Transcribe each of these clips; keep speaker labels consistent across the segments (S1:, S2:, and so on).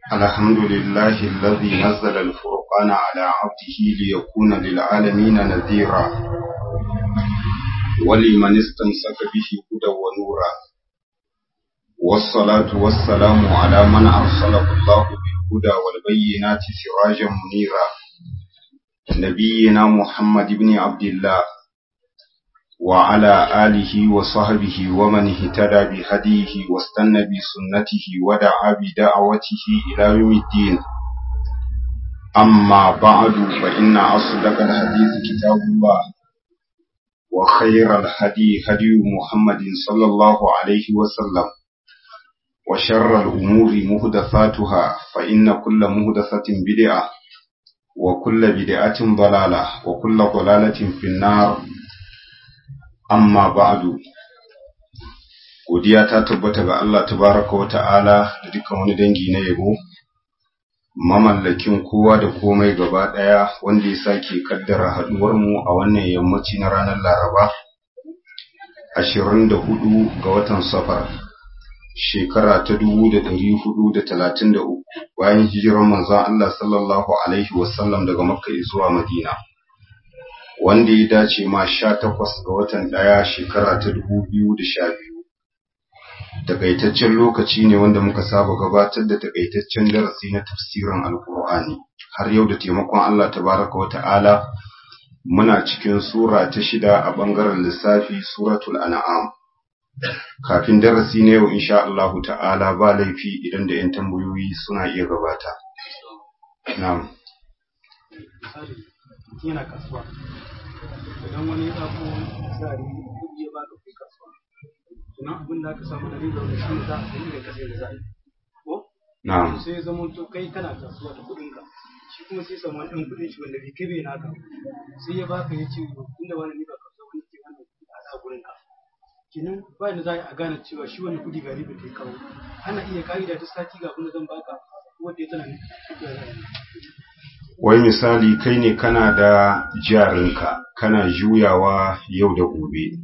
S1: الحمد لله الذي نزل الفرقان على عبده ليكون للعالمين نذيرا ولمن استمسك به هدى ونورا والصلاة والسلام على من أرسله الله بالهدى والبينات سراجا منيرا نبينا محمد بن عبد الله وعلى آله وصحبه ومن اهتدى بهديه واستنى بسنته ودعا بدعوته إلى يوم الدين. أما بعد فإن أصدق الحديث كتاب الله وخير الهدي هدي محمد صلى الله عليه وسلم وشر الأمور محدثاتها فإن كل محدثة بدعة وكل بدعة ضلالة وكل ضلالة في النار. Amma ba'du, godiya ta tabbata ga Allah tabaraka wa ta'ala da dukkan wani dangi na yabo, mamallakin kowa da komai gaba ɗaya wanda ya sake kaddara haɗuwarmu a wannan yammaci na ranar Laraba, 24 ga watan Safar, shekara ta 1433 bayan hijirar manzon Allah sallallahu Alaihi wasallam daga Makka zuwa Madina. Wanda ya dace ma 18 ga watan ɗaya shekara ta 2012. Takaitaccen lokaci ne wanda muka saba gabatar da takaitaccen darasi na tafsirin Alkur'ani. Har yau da taimakon Allah tabaraka wa ta'ala muna cikin sura ta 6 a bangaren lissafi suratul an'am. Kafin darasi na yau insha Allah ta'ala ba laifi idan da 'yan tambayoyi suna iya gabata. Na'am.
S2: Yana kasuwa idan wani ya ɗauko tsari kuɗi ya baka kai kasuwa tunan abin da aka samu da riba da shi za a sayi da kasai da za a yi ko
S1: Na'am.
S2: sai ya zama to kai kana kasuwa da kuɗinka shi kuma sai samu wani ɗan kuɗin shi wanda bai kai bai naka sai ya baka ya ce inda wani riba kasuwa wani ke wannan kuɗi a da gurinka kenan ba da za a gane cewa shi wani kuɗi ga riba kai kawo ana iya ka'ida ta sati ga abin da zan baka wanda ya tana ne
S1: Wai misali kai ne kana da jarinka, kana juyawa yau da gobe.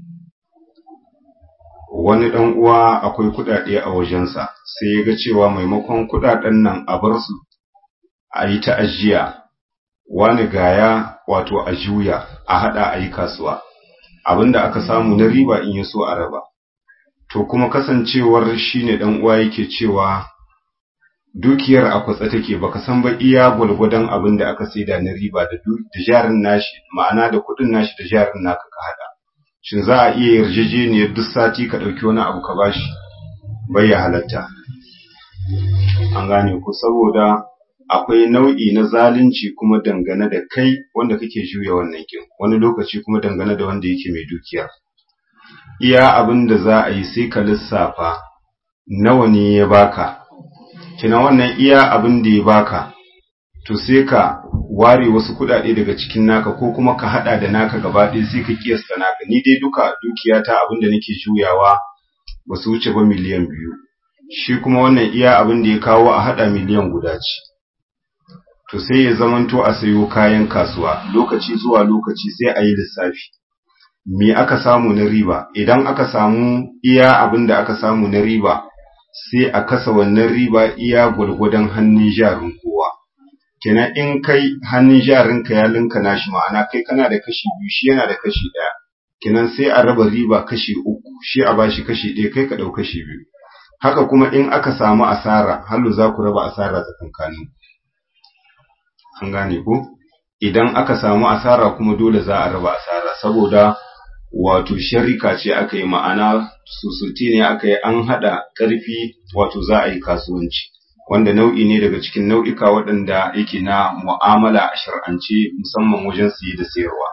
S1: Wani ɗan uwa akwai kuɗaɗe a wajensa, sai ya ga cewa maimakon kuɗaɗen nan a bar su a yi ta ajiya, wani gaya wato a juya, a haɗa a yi kasuwa. Abinda aka samu na riba in ya so a raba. To kuma kasancewar shi ne ɗan uwa yake cewa dukiyar a kwatsa take baka san ba iya gwalgwadon abin da aka saida na riba da jarin nashi ma'ana da kuɗin nashi da jarin naka ka hada shin za a iya yarjejeniyar duk sati ka ɗauki wani abu ka bashi bai ya halatta an gane ku saboda akwai nau'i na zalunci kuma dangane da kai wanda kake juya wannan kin wani lokaci kuma dangane da wanda yake mai dukiya iya abin da za a yi sai ka lissafa nawa ne ya baka kina wannan iya abin da ya baka to sai ka ware wasu kudade daga cikin naka ko kuma ka hada da naka gaba ɗaya sai ka kiyasta naka ni dai duka dukiyata abin da nake juyawa ba su wuce ba miliyan 2 shi kuma wannan iya abin da ya kawo a hada miliyan guda ce to sai ya zamanto a sayo kayan kasuwa lokaci zuwa lokaci sai a yi lissafi me aka samu na riba idan aka samu iya abin da aka samu na riba sai a kasa wannan riba iya gwargwadon hannun jarin kowa. Kenan in kai hannun jarinka ya linka nashi ma'ana kai kana da kashi 2 shi yana da kashi 1. Kenan sai a raba riba kashi 3 shi a bashi kashi 1 kai ka dau kashi 2. Haka kuma in aka samu asara hallo za ku raba asara tsakankanin. An gane ko? Idan aka samu asara kuma dole za a raba asara saboda wato sharika ce aka yi ma'ana susulti ne aka yi an haɗa ƙarfi wato za a yi kasuwanci wanda nau'i ne daga cikin nau'ika waɗanda yake na mu'amala a shar'ance musamman wajen siye da sayarwa.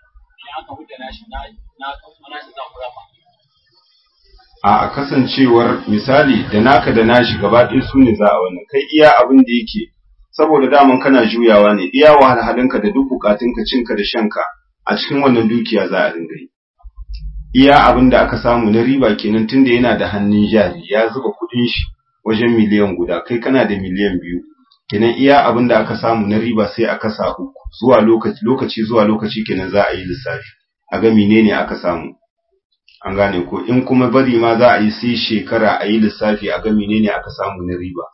S1: A kasancewar misali da naka da nashi gaba ɗaya su ne za a wannan kai iya abin da yake saboda daman kana juyawa ne iya wahalhalinka da duk bukatunka cinka da shanka a cikin wannan dukiya za a dinga yi. Iya abin da aka samu na riba kenan tunda yana da hannun jari ya zuba kudin shi wajen miliyan guda kai kana da miliyan 2 kenan iya abin da aka samu na riba sai a kasa uku zuwa lokaci zuwa lokaci kenan za a yi lissafi a ga menene aka samu an gane ko in kuma bari ma za a yi sai shekara a yi lissafi a ga menene aka samu na riba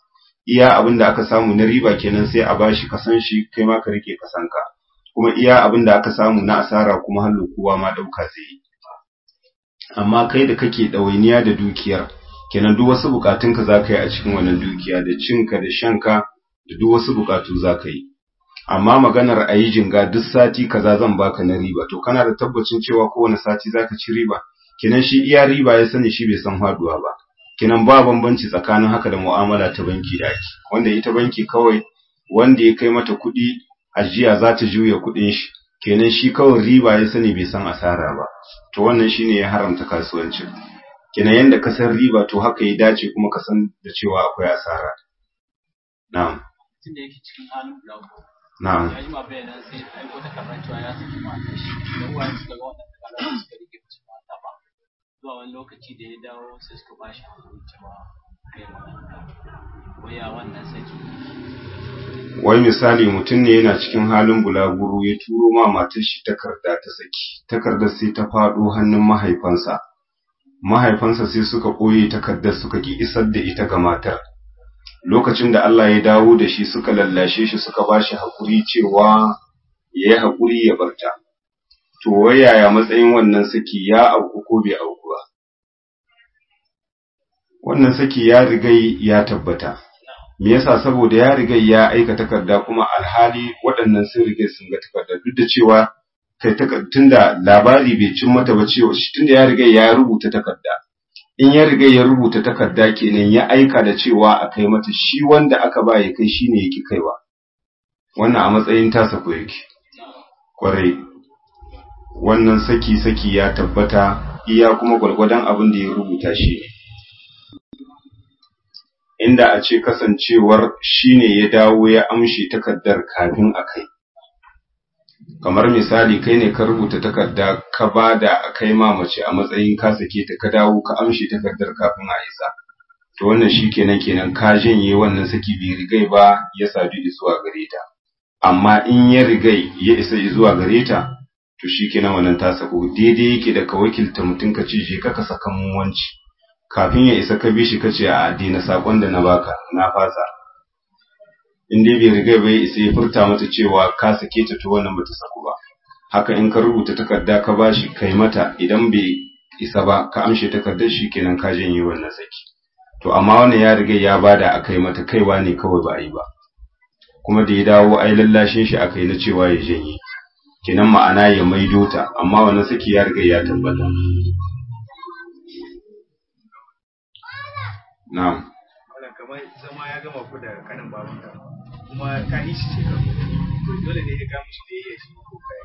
S1: iya abin da aka samu na riba kenan sai a bashi kasan shi kai ma ka rike kasanka, kuma iya abin da aka samu na asara kuma hallo kowa ma ɗauka zai yi. Amma kai da kake ɗawainiya da dukiyar, kenan duk wasu bukatunka za ka yi a cikin wannan dukiya, da cinka da shanka da duk wasu bukatu za ka yi. Amma maganar a yi jinga duk sati kaza zan baka na riba, to kana da tabbacin cewa kowane sati za ka ci riba? Kenan shi iya riba ya sani, shi bai san faduwa ba. Kenan ba bambanci tsakanin haka da mu'amala ta banki da ake, wanda ita banki kawai wanda ya kai mata kuɗi ajiya za ta juya kuɗin shi, kenan shi kawai riba ya sani bai san asara ba. To wannan shine ya haramta kasuwancin. Kenan yanda ka san riba to haka ya dace kuma ka san da cewa akwai asara. Na'am.
S3: Tunda yake cikin halin bulago.
S1: Na'am.
S3: Ya yi ma bayanan sai aiko ta karantawa ya saki matar shi. Da uwaye suka ga wannan karantawa suka rike musu mata ba. Zuwa wani lokaci da ya dawo sai suka bashi hakuri cewa kai ma waya wannan saki.
S1: Wai misali mutum ne yana cikin halin bulaguro ya turo ma matar shi takarda ta saki. Takardar sai ta faɗo hannun mahaifansa. Mahaifansa sai suka ɓoye takardar suka ki isar da ita ga matar. Lokacin da Allah ya dawo da shi suka lallashe shi suka ba shi haƙuri cewa ya yi haƙuri ya barta. To wai yaya matsayin wannan saki, ya auku ko bai auku ba? Wannan saki ya rigai ya tabbata. Me yasa? Saboda ya rigai ya aika takarda kuma alhali waɗannan sun rigai sun ga takarda, duk da cewa tunda labari bai cin mata ba cewa tunda ya rigai ya rubuta takarda. In ya riga ya rubuta takarda kenan ya aika da cewa a kai mata, shi wanda aka ba ya kai shine yake kaiwa. Wannan a matsayin tasa ko yake. Kwarai. Wannan saki ya tabbata, iya kuma gwargwadon abin da ya rubuta shi ne. Inda a ce kasancewar shine ya dawo ya amshi takardar kafin a kai. Kamar misali kai ne ka rubuta takarda ka bada a kai ma mace a matsayin ka sake ta, ka dawo ka amshi takardar kafin a isa, to wannan shi kenan ka janye wannan saki bai rigai ba ya sadu zuwa gare ta. Amma in ya rigai ya isa zuwa gare ta, to shi kenan wannan ta sako. Daidai yake da ka wakilta mutum ka ce je ka saka mun wanci, kafin ya isa ka bi shi ka ce a addina sakon da na baka na fasa. In dai bai riga bai isa ya furta mata cewa ka sake ta, to wannan bata saku ba. Haka in ka rubuta takarda ka bashi kai mata, idan bai isa ba ka amshe takardar shi kenan ka janye wannan saki. To amma wannan ya riga ya bada akai mata, kaiwa ne kawai ba a yi ba. Kuma da ya dawo ai lallashin shi akai na cewa ya janye. Kenan ma'ana ya maido ta, amma wannan saki ya riga ya tabbata. Na'am.
S2: Kamar zama ya gama ku da kanin babanka kuma ka yi shi shekaru, dole ne ya gamu shi da ya shi ko kai.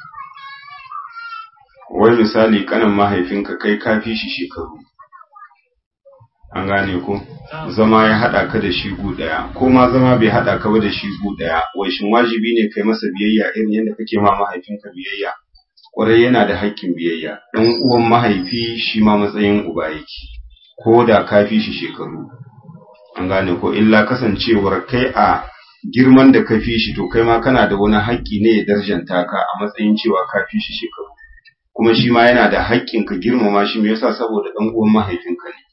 S1: Wai misali kanin mahaifinka kai ka fi shi shekaru, an gane ko? Zama ya haɗa ka da shi gu ɗaya, ko ma zama bai haɗa ka ba da shi gu ɗaya, wai shin wajibi ne kai masa biyayya irin yadda kake ma mahaifinka biyayya? Ƙwarai yana da haƙƙin biyayya. Ɗan uwan mahaifi shi ma matsayin uba yake, ko da ka fi shi shekaru. An gane ko? Illa kasancewar kai a girman da ka fi shi, to kai ma kana da wani haƙƙi ne ya darjanta ka a matsayin cewa ka fi shi shekaru, kuma shi ma yana da haƙƙin ka girmama shi. Me yasa? Saboda ɗan uwan mahaifinka ne.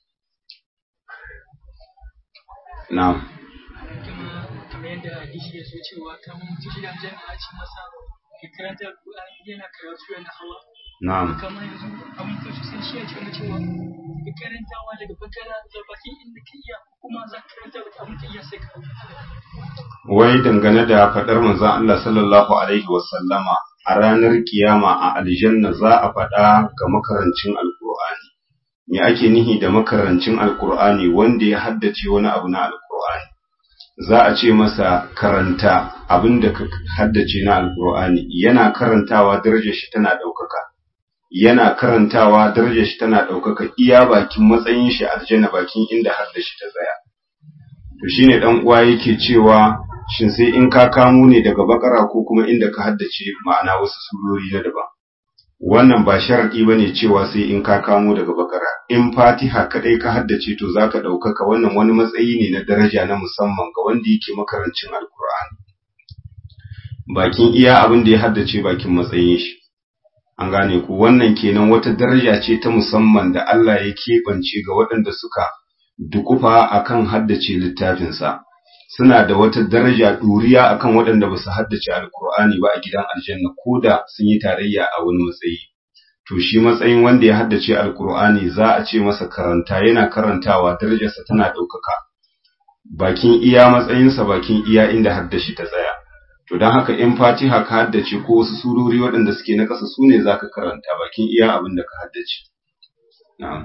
S1: Na'am.
S3: Kamar yadda hadisi ya so cewa kan mutum da jami'a ce masa ya karanta Qur'ani yana karatu yana hawa.
S1: Na'am.
S3: Kamar yanzu abin kashi sai shi ya ce cewa ka karantawa daga bakara da bakin inda ka iya, kuma za ka karanta abin ka iya sai ka.
S1: Wai dangane da faɗar manzon Allah sallallahu alaihi wa sallama, a ranar kiyama a aljanna za a faɗa ga makarancin alkur'ani. Me ake nihi da makarancin alkur'ani? Wanda ya haddace wani abu na alkur'ani. Za a ce masa karanta abin da ka haddace na alkur'ani. Yana karantawa darajar shi tana ɗaukaka. Yana karantawa darajar shi tana ɗaukaka iya bakin matsayin shi aljanna, bakin inda haddace ta tsaya. To shine dan uwa yake cewa shin sai in ka kamo ne daga bakara ko kuma inda ka haddace ma'ana wasu surori na daban? Wannan ba sharadi bane cewa sai in ka kamo daga bakara. In Fatiha kadai ka haddace to zaka ɗaukaka. Wannan wani matsayi ne na daraja na musamman ga wanda yake makarancin alkur'ani. Bakin iya abin da ya haddace bakin matsayin shi. An gane ku? Wannan kenan wata daraja ce ta musamman da Allah ya keɓance ga waɗanda suka dukufa akan haddace littafinsa. suna da wata daraja ɗuriya akan waɗanda ba su haddace alkur'ani ba a gidan aljanna ko da sun yi tarayya a wani matsayi. To shi matsayin wanda ya haddace alkur'ani za a ce masa karanta, yana karantawa darajarsa tana ɗaukaka bakin iya matsayinsa, bakin iya inda haddashi ta tsaya. To don haka in fatiha ka haddace ko wasu surori waɗanda suke na ƙasa su ne za ka karanta bakin iya abin da ka haddace. Na'am.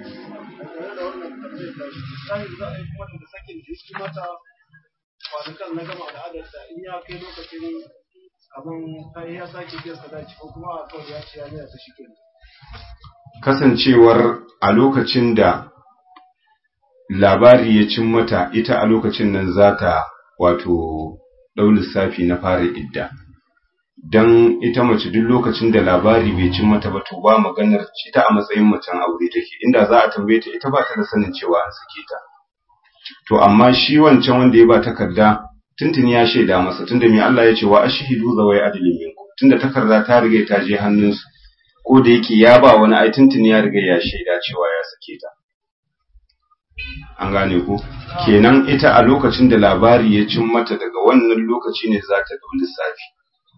S2: Kwanakan na gama al'adarta in ya kai lokacin abin ya sake biyan sadaki ko kuma a kawai ya ce ya biya ta shi kenan.
S1: Kasancewar a lokacin da labari ya cin mata, ita a lokacin nan za ta wato ɗau lissafi na fara idda. Don ita mace duk lokacin da labari bai cin mata ba to ba maganar ita a matsayin macen aure take, inda za a tambaye ta ita ba ta da sanin cewa an sake ta. To amma shi wancan wanda ya ba takarda tuntuni ya shaida masa, tunda mai Allah ya ce wa ashhidu zawai adlin minkum, tunda takarda ta riga ta je hannunsu, ko da yake ya ba wani ai tuntuni ya riga ya shaida cewa ya sake ta. An gane ku, kenan ita a lokacin da labari ya cin mata daga wannan lokaci ne za ta ɗau lissafi.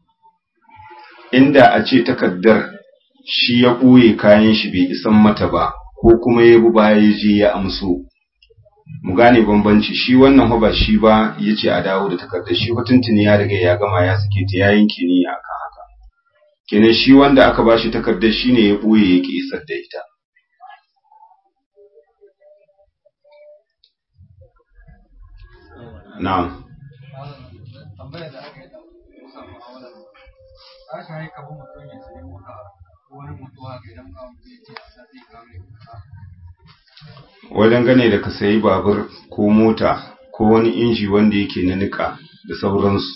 S1: Inda a ce takardar shi ya ɓoye kayan shi bai isan mata ba, ko kuma ya bi baya ya je ya amso, mu gane bambanci. Shi wannan ba shi ba ya ce a dawo da takardar, shi tuntuni ya riga ya gama ya sake ta, ya yanke niyya akan haka. Kenan shi wanda aka ba shi takardar shi ne ya ɓoye ya ƙi isar da ita. Na'am.
S2: Tambaya da aka yi da Musa Mu'amala. Ta shayi ka bin mutum ya sayi mota wani mutuwa ga idan ka mutu ya ce a sati ka mai
S1: Wajen gane da ka sayi babur ko mota ko wani inji wanda yake na niƙa da sauransu,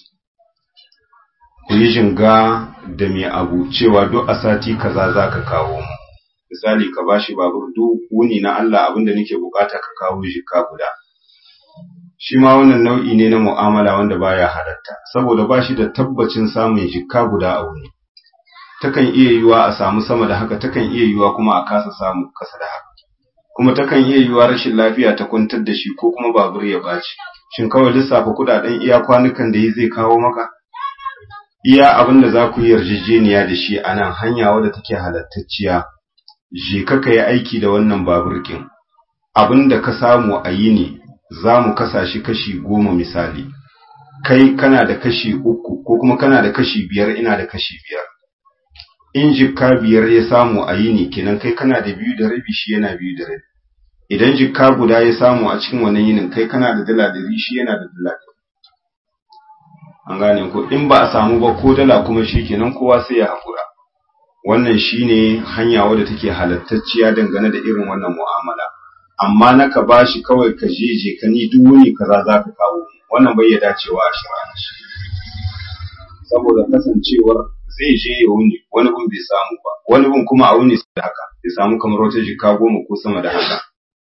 S1: ku yi jinga da mai abu cewa duk a sati kaza za ka kawo mu. Misali ka bashi babur duk wuni na Allah abinda nake bukata ka kawo jika guda. Shi ma wannan nau'i ne na mu'amala wanda baya halatta, saboda ba shi da tabbacin samun jikka guda a wuni. Takan iya yiwuwa a samu sama da haka, takan iya yiwuwa kuma a kasa samu kasa da haka. Kuma takan iya yiwuwa rashin lafiya ta kwantar da shi ko kuma babur ya ɓaci. Shin kawai lissafa kuɗaɗen iya kwanukan da yi zai kawo maka? Iya abin da za ku yi yarjejeniya da shi a nan hanya wadda take halattacciya, je ka yi aiki da wannan babur kin. Abin da ka samu a yi ne, za mu kasa shi kashi 10 misali, kai kana da kashi 3 ko kuma kana da kashi 5, ina da kashi 5. In jikka 5 ya samu a yini kenan kai kana da 2.5 shi yana 2.5. Idan jikka guda ya samu a cikin wannan yinin kai kana da dala 100 shi yana da dala 100. An gane ko in ba a samu ba ko dala kuma shi kenan kowa sai ya hakura. Wannan shine hanya wadda take halattacciya dangane da irin wannan mu'amala. Amma naka bashi kawai ka je ka ni duk wuni kaza za ka kawo, wannan bai ya dacewa a shari'a. Saboda kasancewar zai je ya wuni, wani gun bai samu ba, wani gun kuma a wuni da haka bai samu kamar wata jika 10 ko sama da haka.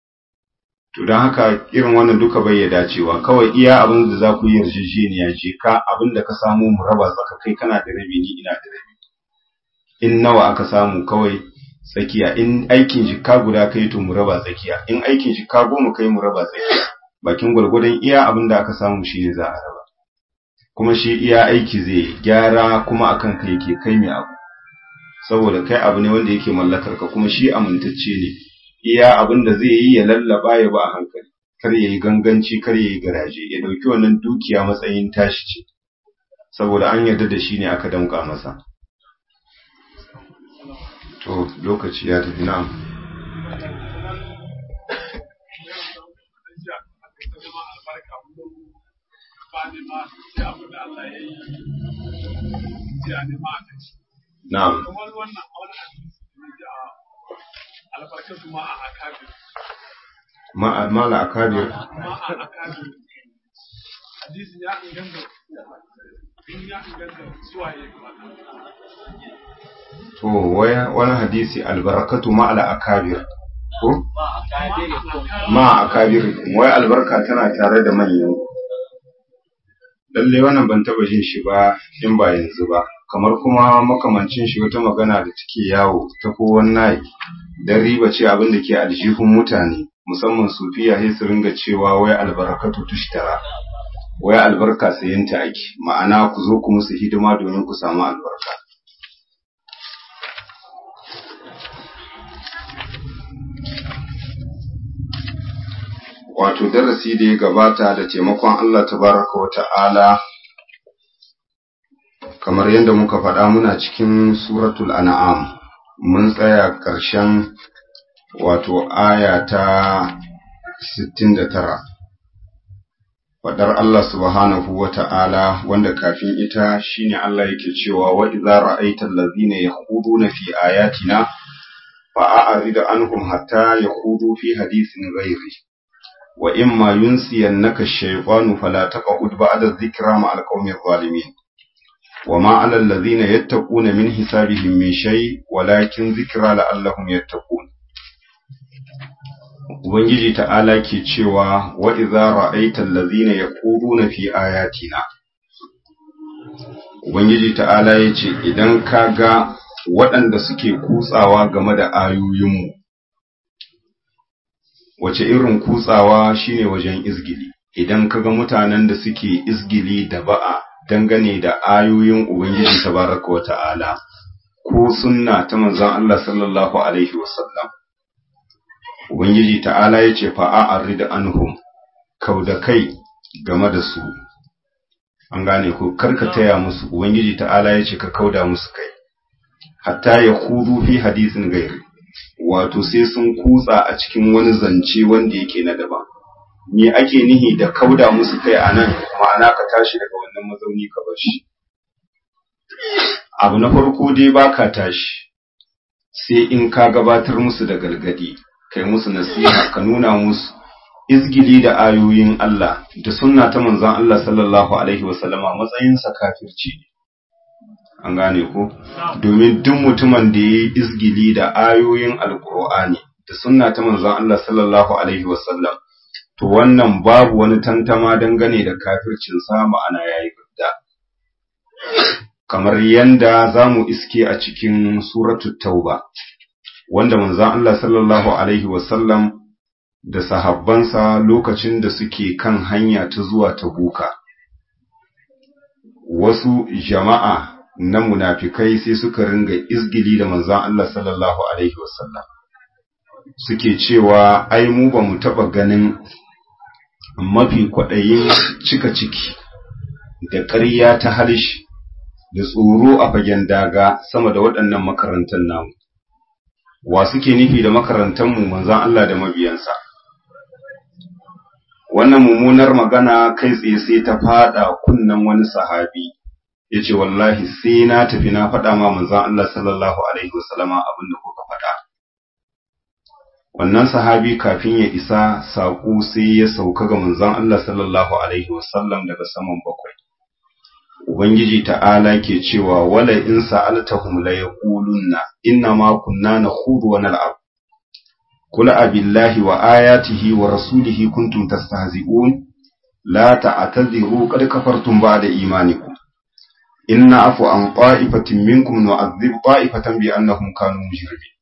S1: To don haka irin wannan duka bai ya dacewa, kawai iya abin da za ku yi yarjejeniya je ka abin da ka samu mu raba tsaka, kai kana da rabi ni ina da rabi. In nawa aka samu kawai tsakiya, in aikin jikka guda kai to mu raba tsakiya, in aikin jikka 10 kai mu raba tsakiya, bakin gwargwadon iya abin da aka samu shine za a raba. Kuma shi iya aiki zai gyara kuma akan kai yake kai mai abu, saboda kai abu ne wanda yake mallakar ka, kuma shi amintacce ne. Iya abin da zai yi ya lallaba ya ba a hankali, kar ya yi ganganci, kar ya yi garaje, ya dauki wannan dukiya matsayin tashi ce, saboda an yarda da shi ne aka damƙa masa. To lokaci ya tafi. Na'am. Na'am. Mala akabir. To wani hadisi albarakatu ma'ala akabir ko ma akabir, wai albarka tana tare da manyan. Lalle wannan ban taba jin shi ba in ba yanzu ba, kamar kuma makamancin shi wata magana da take yawo ta kowan nayi dan riba ce abin da ke aljihun mutane, musamman sufiya sai su ringa cewa wai albarakatu tushtara, wai albarka sayanta ake, ma'ana ku zo ku musu hidima domin ku samu albarka. Wato darasi da ya gabata da taimakon Allah tabaraka wa ta'ala, kamar yadda muka faɗa muna cikin suratul an'am, mun tsaya ƙarshen wato aya ta 69. Faɗar Allah subhanahu wa ta'ala wanda kafin ita shine Allah yake cewa wa idza ra'aita allazina yakhuduna fi ayatina fa'arid anhum hatta yakhudu fi hadithin ghairi wa imma yunsiyannaka ash-shaytanu fala taq'ud ba'da adh-dhikra ma'al qawmi adh-dhalimin wa ma 'ala allazina yattaquna min hisabihim min shay walakin dhikra la'allahum yattaqun. Ubangiji ta'ala ke cewa wa idza ra'aita allazina yaquluna fi ayatina, Ubangiji ta'ala yace idan kaga waɗanda suke kutsawa game da ayoyinmu, wace irin kutsawa shine wajen izgili, idan kaga mutanen da suke izgili da ba'a dangane da ayoyin Ubangiji tabaraka wa ta'ala ko sunna ta manzon Allah sallallahu alaihi wasallam, Ubangiji ta'ala ya ce fa'a'arri da anhum, kau da kai game da su, an gane ko karka taya musu, Ubangiji ta'ala ya ce ka kauda musu kai, hatta ya kudu fi hadisin gairi, wato sai sun kutsa a cikin wani zance wanda yake na daban. Me ake nihi da kauda musu kai a nan, ma'ana ka tashi daga wannan mazauni ka bar shi. Abu na farko dai ba ka tashi, sai in ka gabatar musu da galgadi. Kai musu nasiha, ka nuna musu izgili da ayoyin Allah da sunna ta manzon Allah sallallahu alaihi wasallama matsayinsa kafirci ne, an gane ko? Domin duk mutumin da yayi izgili da ayoyin alqur'ani da sunna ta manzon Allah sallallahu alaihi wasallam, to wannan babu wani tantama dangane da kafircin sa, ma'ana yayi bidda. Kamar yanda zamu iske a cikin suratul tauba, wanda manzon Allah sallallahu alaihi wasallam da sahabbansa lokacin da suke kan hanya ta zuwa Tabuka, wasu jama'a na munafikai sai suka ringa izgili da manzon Allah sallallahu alaihi wasallam, suke cewa ai mu ba mu taba ganin mafi kwaɗayin cika ciki da ƙarya ta halish da tsoro a fagen daga sama da waɗannan makarantar namu. Wa suke nufi da makarantanmu manzon Allah da mabiyansa? Wannan mummunar magana kai tsaye sai ta fada kunnan wani sahabi, yace wallahi sai na tafi na faɗa ma manzon Allah sallallahu alaihi wasallama abin da kuka faɗa. Wannan sahabi kafin ya isa saƙo sai ya sauka ga manzon Allah sallallahu alaihi wasallam daga saman bakwai. Ubangiji ta'ala ke cewa wala in sa'altahum la yaqulunna inna ma kunna nakhudu wa nal'ab qul abillahi wa ayatihi wa rasulihi kuntum tastahzi'un la ta'tadhiru qad kafartum ba'da imanikum inna afu an ta'ifatin minkum nu'adhib ta'ifatan bi annahum kanu mujrimin.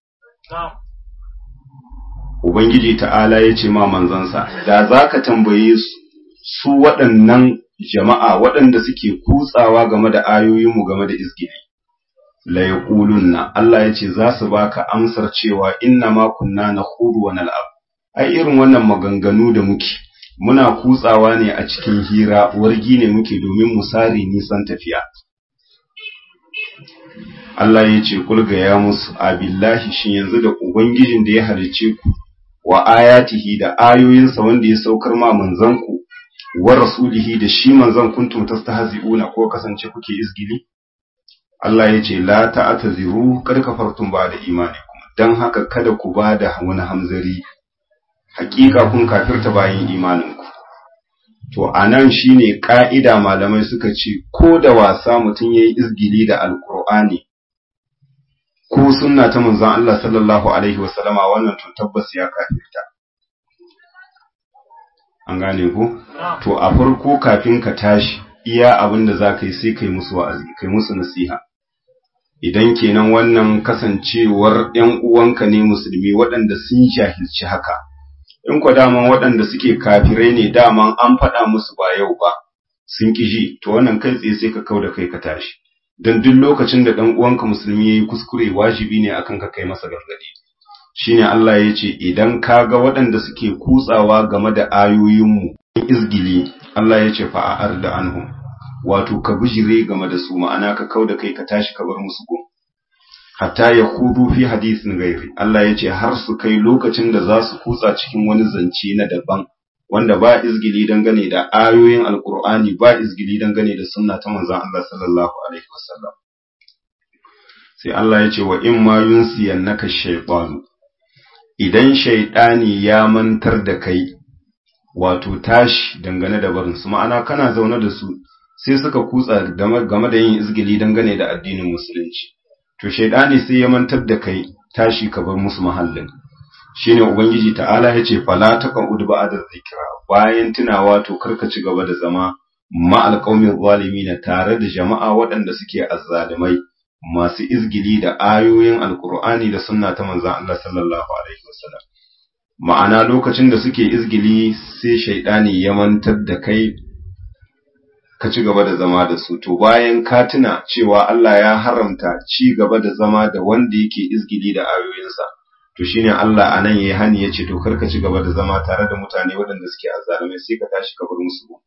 S1: Ubangiji ta'ala yace ma manzansa da zaka tambaye su waɗannan jama'a waɗanda suke kutsawa game da ayoyinmu game da izgili, la yaqulunna, Allah yace za su baka amsar cewa inna ma kunna nakhudu wa nal'ab, ai irin wannan maganganu da muke muna kutsawa ne a cikin hira, wargi ne muke domin mu sare nisan tafiya. Allah yace kulga ya musu abillahi, shin yanzu da ubangijin da ya halicce ku, wa ayatihi da ayoyinsa wanda ya saukar ma manzanku, wa rasulihi da shi manzon kuntum tastahzi'una ko kasance kuke izgili? Allah yace la ta'taziru kad kafartum ba'da imanikum, dan haka kada ku bada wani hamzari, hakika kun kafirta bayan imaninku. To anan shine ka'ida, malamai suka ce ko da wasa mutun yayi izgili da alqur'ani ko sunna ta manzon Allah sallallahu alaihi wasallama, wannan to tabbas ya kafirta. An gane ku? To a farko kafin ka tashi iya abin da za ka yi sai kai musu wa'azi, kai musu nasiha. Idan kenan wannan kasancewar ‘yan uwanka ne musulmi waɗanda sun jahilci haka, in kwa daman waɗanda suke kafirai ne daman an faɗa musu ba yau ba, sun ki ji to wannan kai tsaye sai ka kauda kai ka tashi dan duk lokacin da dan uwanka musulmi yayi kuskure wajibi ne akan ka kai masa gargadi shine Allah ya ce idan kaga waɗanda suke kutsawa game da ayoyinmu izgili Allah ya ce fa'ar da anhum wato ka bijire game da su ma'ana ka kauda kai ka tashi ka bar musu go hatta ya kudu fi hadisin gairi Allah ya ce har su kai lokacin da za su kutsa cikin wani zance na daban wanda ba izgili dangane da ayoyin alkur'ani ba izgili dangane da sunna ta manzon Allah sallallahu alaihi wasallam sai Allah ya ce wa in ma yunsiyannaka shaytanu idan shaytani ya mantar da kai wato tashi dangane da barin su ma'ana kana zaune da su sai suka kutsa game da yin izgili dangane da addinin musulunci to shaytani sai ya mantar da kai tashi ka bar musu mahallin shine ubangiji ta'ala yace fala taqud ba'da zikra bayan tunawa to karka ci gaba da zama ma alqaumin zalimin tare da jama'a waɗanda suke azzalimai masu izgili da ayoyin alqur'ani da sunna ta manzon Allah sallallahu alaihi wasallam ma'ana lokacin da suke izgili sai shaydani ya mantar da kai ka ci gaba da zama da su to bayan ka tuna cewa Allah ya haramta ci gaba da zama da wanda yake izgili da ayoyinsa to shine Allah anan yayi hani yace to karka ci gaba da zama tare da mutane waɗanda suke azzalumai sai ka tashi ka bar musu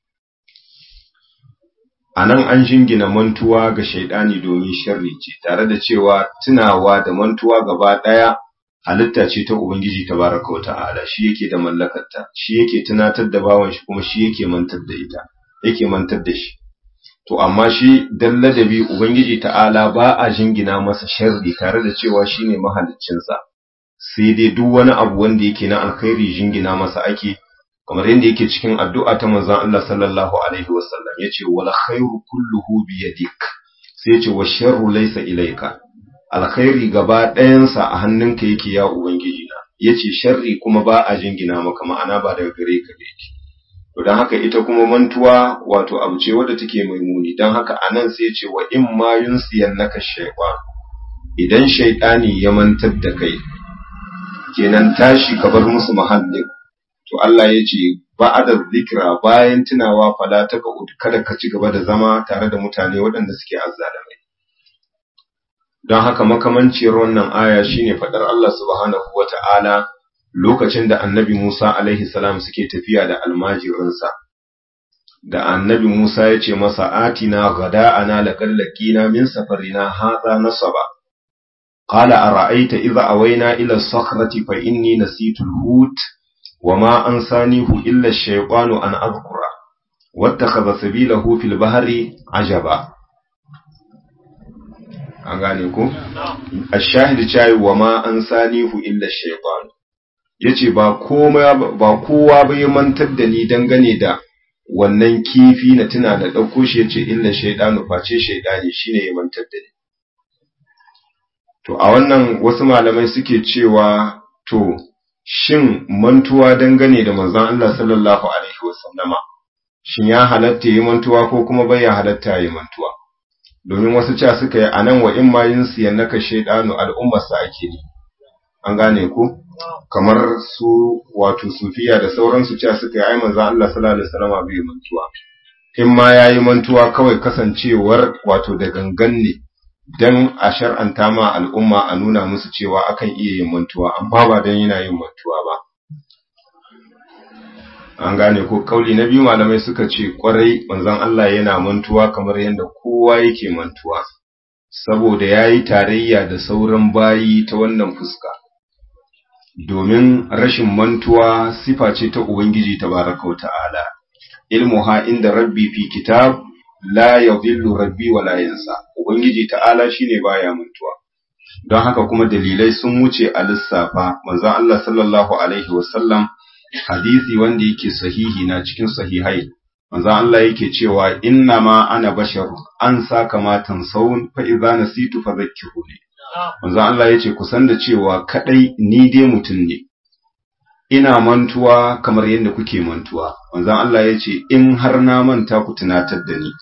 S1: anan an jingina mantuwa ga shaydani domin sharri ce tare da cewa tunawa da mantuwa gaba daya halitta ce ta ubangiji tabaraka wa ta'ala shi yake da mallakarta shi yake tunatar da bawan shi kuma shi yake mantar da ita yake mantar da shi to amma shi dan ladabi ubangiji ta'ala ba a jingina masa sharri tare da cewa shine mahaliccinsa sai dai duk wani abu wanda yake na alkhairi jingina masa ake kamar yadda yake cikin addu'a ta manzon Allah sallallahu alaihi wasallam yace wal khairu kulluhu bi yadik sai yace wa sharru laysa ilayka alkhairi gaba ɗayansa a hannunka yake ya ubangiji na yace sharri kuma ba a jingina maka ma'ana ba daga gare ka yake to dan haka ita kuma mantuwa wato abu ce wadda take mai muni dan haka anan sai yace wa in ma yunsiyannaka shaytan idan shaytani ya mantar da kai kenan tashi ka bar musu mahallin to Allah yace ba'da zikra bayan tunawa fala taka kada ka ci gaba da zama tare da mutane waɗanda suke azzalimai don haka makamanciyar wannan aya shine fadar Allah subhanahu wata'ala lokacin da annabi Musa alaihi salam suke tafiya da almajirinsa da annabi Musa ya ce masa atina ghada'ana laqallaqina min safarina hadha nasaba qala ara'aita idha awayna ila as-sakhrati fa inni nasitu al-hut wama ansanihu illa ash-shaytanu an adhkura wattakhadha sabilahu fil bahri ajaba an gane ko ash-shahid chai wama ansanihu illa ash-shaytanu yace ba kowa bai mantar da ni dangane da wannan kifi na tuna da dauko shi yace illa shaydanu face shaydani shine ya mantar da ni to a wannan wasu malamai suke cewa to shin mantuwa dangane da manzon Allah sallallahu alaihi wasallama shin ya halatta yi mantuwa ko kuma bai ya halatta yi mantuwa domin wasu cewa suka yi anan wa in ma yunsiyannaka shaydanu al'ummarsa ake ne an gane ku kamar su wato sufiya da sauransu cewa suka yi ai manzo Allah sallallahu alaihi wasallam bai mantuwa in ma yayi mantuwa kawai kasancewar wato da gangan ne dan a shar'anta ma al'umma a nuna musu cewa akan iya yin mantuwa amma ba dan yana yin mantuwa ba an gane ko kauli na biyu malamai suka ce kwarai manzon Allah yana mantuwa kamar yadda kowa yake mantuwa saboda yayi tarayya da sauran bayi ta wannan fuska domin rashin mantuwa sifa ce ta Ubangiji tabaraka wata'ala ilmuha inda rabbi fi kitab la yadhillu rabbi wa la yansa Ubangiji ta'ala shine baya mantuwa don haka kuma dalilai sun wuce a lissafa manzon Allah sallallahu alaihi wasallam hadisi wanda yake sahihi na cikin sahihai manzon Allah yake cewa inna ma ana bashar an saka matan saun fa idza nasitu fadhakkiruni manzo Allah yace kusan da cewa kadai ni dai mutun ne ina mantuwa kamar yadda kuke mantuwa manzo Allah yace in har na manta ku tunatar da ni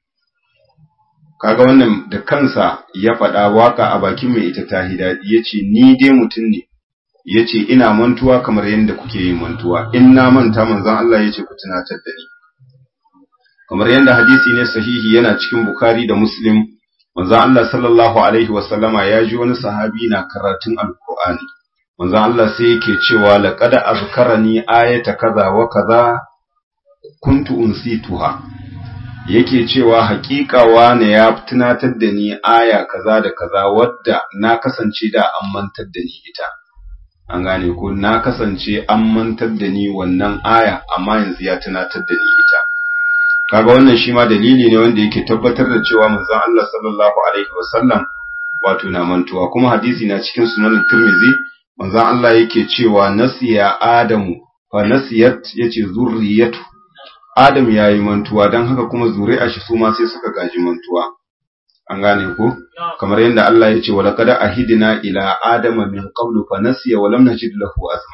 S1: kaga wannan da kansa ya faɗa waka a bakin mai ita ta hidadi yace ni dai mutun ne yace ina mantuwa kamar yadda kuke yin mantuwa in na manta manzo Allah yace ku tunatar da ni kamar yadda hadisi ne sahihi yana cikin Bukhari da Muslim, manzon Allah sallallahu alaihi wasallama ya ji wani sahabi na karatun alqur'ani, manzon Allah sai yake cewa laqad azkarani ayata kaza wa kaza kuntu unsituha, yake cewa haƙiƙa wane ya tunatar da ni aya kaza da kaza wadda na kasance da an mantar da ni ita. An gane ko, na kasance an mantar da ni wannan aya amma yanzu ya tunatar da ni ita. Kaga wannan shi ma dalili ne wanda yake tabbatar da cewa manzon Allah sallallahu alaihi wasallam wato na mantuwa, kuma hadisi na cikin sunan Tirmidhi manzon Allah yake cewa nasiya Adamu fa nasiyat, yace zurriyatu, Adam ya yi mantuwa don haka kuma zuri'a shi su ma sai suka gaji mantuwa. An gane ko? Kamar yadda Allah ya ce, walaqad ahidna ila adama min qablu fa nasiya wa lam najid lahu azma.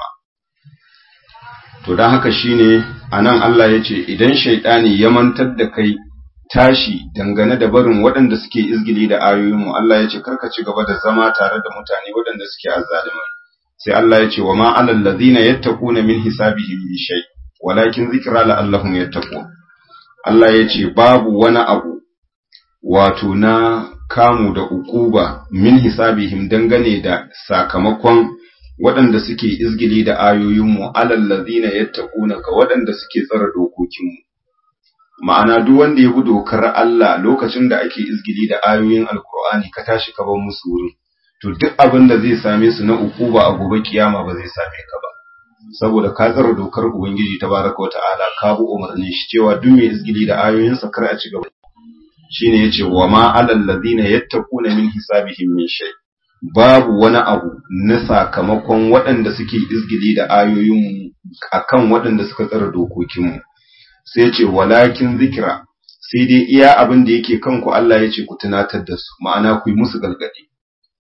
S1: To dan haka shine anan Allah ya ce idan shaytani ya mantar da kai tashi dangane da barin waɗanda suke izgili da ayoyin mu, Allah ya ce karka ci gaba da zama tare da mutane waɗanda suke azzalimai. Sai Allah ya ce wa ma alal ladina yattaquna min hisabihim min shay' walakin zikra la'allahum yattaqun. Allah yace babu wani abu wato na kamu da ukuba min hisabihim dangane da sakamakon waɗanda suke izgili da ayoyin mu alal ladina yattaquna ga waɗanda suke tsara dokokin mu. Ma'ana duk wanda ya bi dokar Allah lokacin da ake izgili da ayoyin Alkur'ani ka tashi ka bar musu wurin, to duk abin da zai same su na ukuba a gobe kiyama ba zai same ka ba. Saboda ka tsara dokar Ubangiji tabaraka wa ta'ala, ka bi umarnin shi cewa duk mai izgili da ayoyinsa kar a ci gaba. Shine yace wa ma alal ladina yattaquna min hisabihim min shay. Babu wani abu na sakamakon waɗanda suke izgili da ayoyin akan waɗanda suka tsara dokokin mu. Sai yace walakin zikra, sai dai iya abin da yake kanku Allah yace ku tunatar da su, ma'ana ku yi musu galgadi.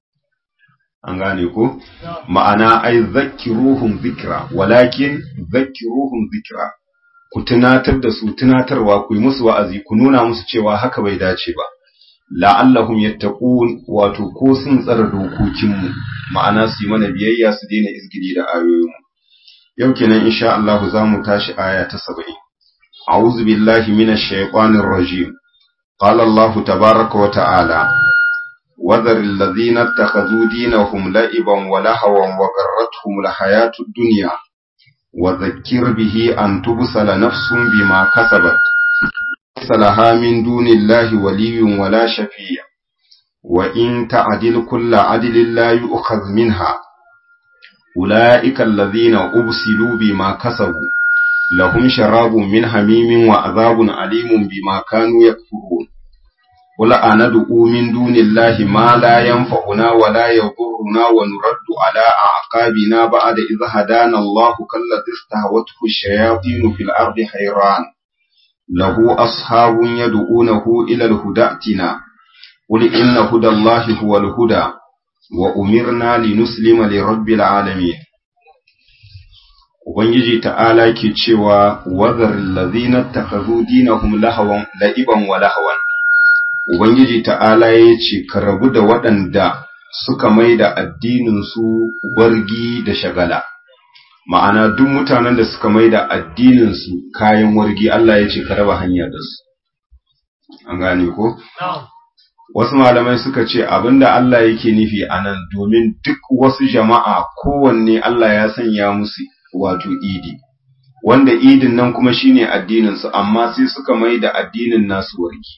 S1: An gane ko? Ma'ana ai zakkiruhum zikra, walakin zakkiruhum zikra, ku tunatar da su tunatarwa, ku yi musu wa'azi, ku nuna musu cewa haka bai dace ba. La'allahum yattaqun, wato ko sun tsara dokokinmu, ma'ana su yi mana biyayya su daina izgili da ayoyinmu. Yau kenan insha Allah za mu tashi aya ta 70. A'udhu billahi minash shaitanir rajim. Qala Allah tabaaraka wa ta'ala: وذر الذين اتخذوا دينهم لعبا ولهوا وغرتهم الحياة الدنيا وذكر به أن تبصل نفس بما كسبت ليس لها من دون الله ولي ولا شفيع وإن تعدل كل عدل لا يؤخذ منها أولئك الذين أبصلوا بما كسبوا لهم شراب من حميم وعذاب أليم بما كانوا يكفرون قل أندعو من دون الله ما لا ينفعنا ولا يضرنا ونرد على أعقابنا بعد إذ هدانا الله كالذي استهوته الشياطين في الأرض حيران له أصحاب يدعونه إلى الهدى ائتنا قل إن هدى الله هو الهدى وأمرنا لنسلم لرب العالمين. Ubangiji ta'ala ke cewa wadhar allazina takhadhu dinahum la'iban wa lahawan. Ubangiji ta'ala ya ce, ka rabu da waɗanda suka mai da addininsu wargi da shagala, ma'ana duk mutanen da suka mai da addininsu kayan wargi, Allah ya ce ka raba hanya da su. An gane ko? Wasu malamai suka ce abinda Allah yake nufi a nan, domin duk wasu jama'a kowanne Allah ya sanya musu wato idi, wanda idin nan kuma shine addininsu, amma sai suka mai da addinin nasu wargi.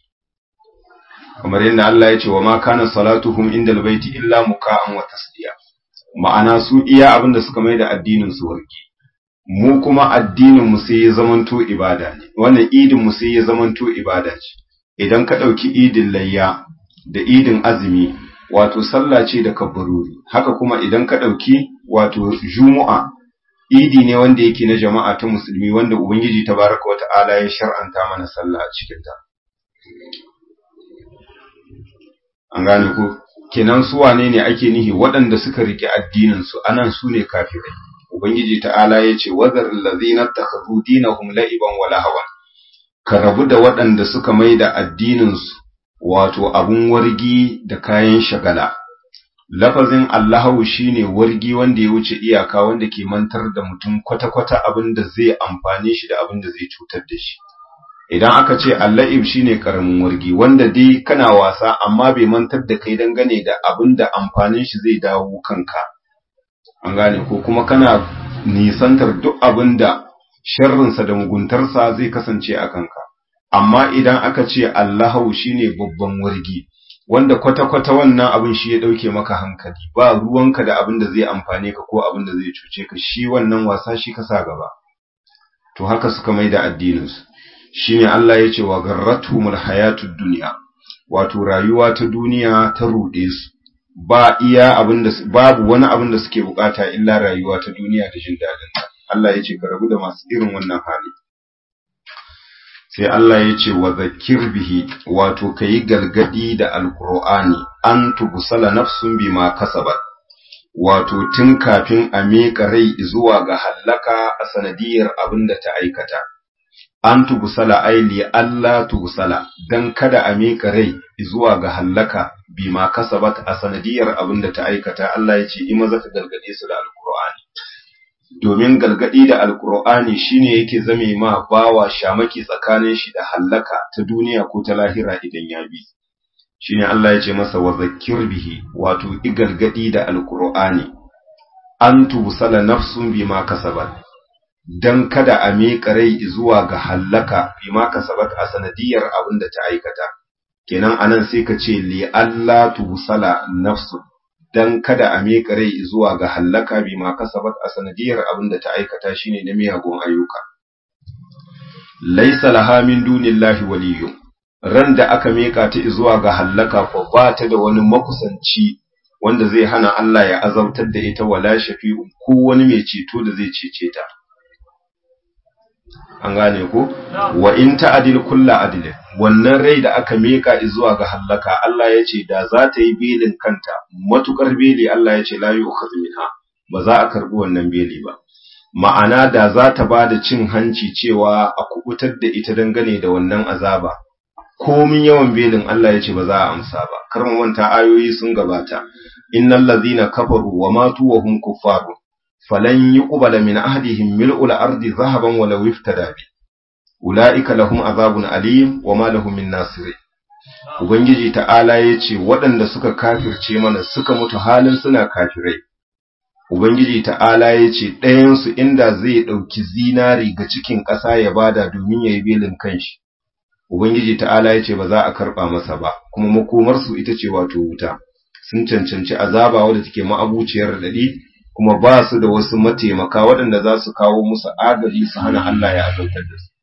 S1: Kamar yadda Allah ya ce wa ma kana salatuhum indal baiti illa muka'an wa tasdiya, ma'ana su iya abinda suka mai da addinin su wargi, mu kuma addinin mu sai ya zamanto ibada ne, wannan idin mu sai ya zamanto ibada ce. Idan ka dauki idin layya da idin azumi, wato sallah ce da kabbaruri, haka kuma idan ka dauki wato jumu'a, idi ne wanda yake na jama'a ta musulmi, wanda ubangiji tabaraka wa ta'ala ya shar'anta mana sallah a cikin ta. An gane ko? Kenan su wane ne ake nihi? Waɗanda suka rike addinin su, anan su ne kafirai. Ubangiji ta'ala ya ce wadhar allazina takhadhu dinahum la'iban wa lahawan, ka rabu da waɗanda suka mai da addinin su wato abun wargi da kayan shagala. Lafazin Allahu shine wargi wanda ya wuce iyaka, wanda ke mantar da mutum kwata-kwata abin da zai amfane shi da abin da zai cutar da shi. idan aka ce al-la'ib shine karamin wargi wanda dai kana wasa amma bai mantar da kai dangane da abinda amfanin shi zai dawo kanka an gane ko kuma kana nisantar duk abinda sharrinsa da muguntarsa zai kasance a kanka amma idan aka ce Allahu shine babban wargi wanda kwata-kwata wannan abin shi ya dauke maka hankali ba ruwanka da abin da zai amfane ka ko abin da zai cuce ka shi wannan wasa shi ka sa gaba to haka suka maida addininsu shine Allah ya ce wa garratumul hayatud dunya wato rayuwa ta duniya ta rude su ba iya abinda babu wani abin da suke bukata illa rayuwa ta duniya da jin dadin ta Allah ya ce ka rabu da masu irin wannan hali sai Allah ya ce wa zakir bihi wato kai galgadi da alqur'ani an tubsala nafsun bima kasabat wato tun kafin a miƙa rai zuwa ga hallaka a sanadiyar abin da ta aikata an tubsala aili Allah tubsala dan kada a miƙa rai zuwa ga hallaka bima kasabat a sanadiyar abin da ta aikata Allah ya ce ima zaka galgade su da alqur'ani domin galgadi da alqur'ani shine yake zame ma bawa shamaki tsakanin shi da hallaka ta duniya ko ta lahira idan ya bi shine Allah ya ce masa wa zakkir bihi wato igalgadi da alqur'ani an tubsala nafsun bima kasabat dan kada a miƙa rai zuwa ga hallaka bima kasabat a sanadiyar abin da ta aikata kenan anan sai ka ce li alla tubsala nafsun dan kada a miƙa rai zuwa ga hallaka bima kasabat a sanadiyar abin da ta aikata shine na miyagun ayyuka laysa laha min dunillahi waliyyun ran da aka miƙa ta zuwa ga hallaka ko ba ta da wani makusanci wanda zai hana Allah ya azabtar da ita wala shafi'u ko wani mai ceto da zai cece ta an gane ko wa in ta'dil kullu adlin wannan rai da aka miƙa zuwa ga hallaka Allah ya ce da za ta yi belin kanta matukar beli Allah ya ce la yu'khadhu minha ba za a karbi wannan beli ba ma'ana da za ta bada cin hanci cewa a kubutar da ita dangane da wannan azaba komin yawan belin Allah ya ce ba za a amsa ba kar mu manta ayoyi sun gabata innal ladhina kafaru wa matu wa hum kuffarun falan yuqbala min ahdihim mil'ul ardi dhahaban wa law iftada bi ulaika lahum azabun alim wa ma lahum min nasir ubangiji ta'ala yace waɗanda suka kafirce mana suka mutu halin suna kafirai ubangiji ta'ala yace ɗayan su inda zai dauki zinari ga cikin ƙasa ya bada domin yayi belin kanshi ubangiji ta'ala yace ba za a karba masa ba kuma makomar su ita ce wato wuta sun cancanci azaba wadda take ma'abuciyar dadi kuma ba su da wasu mataimaka waɗanda za su kawo musu agaji su hana Allah ya azabtar da su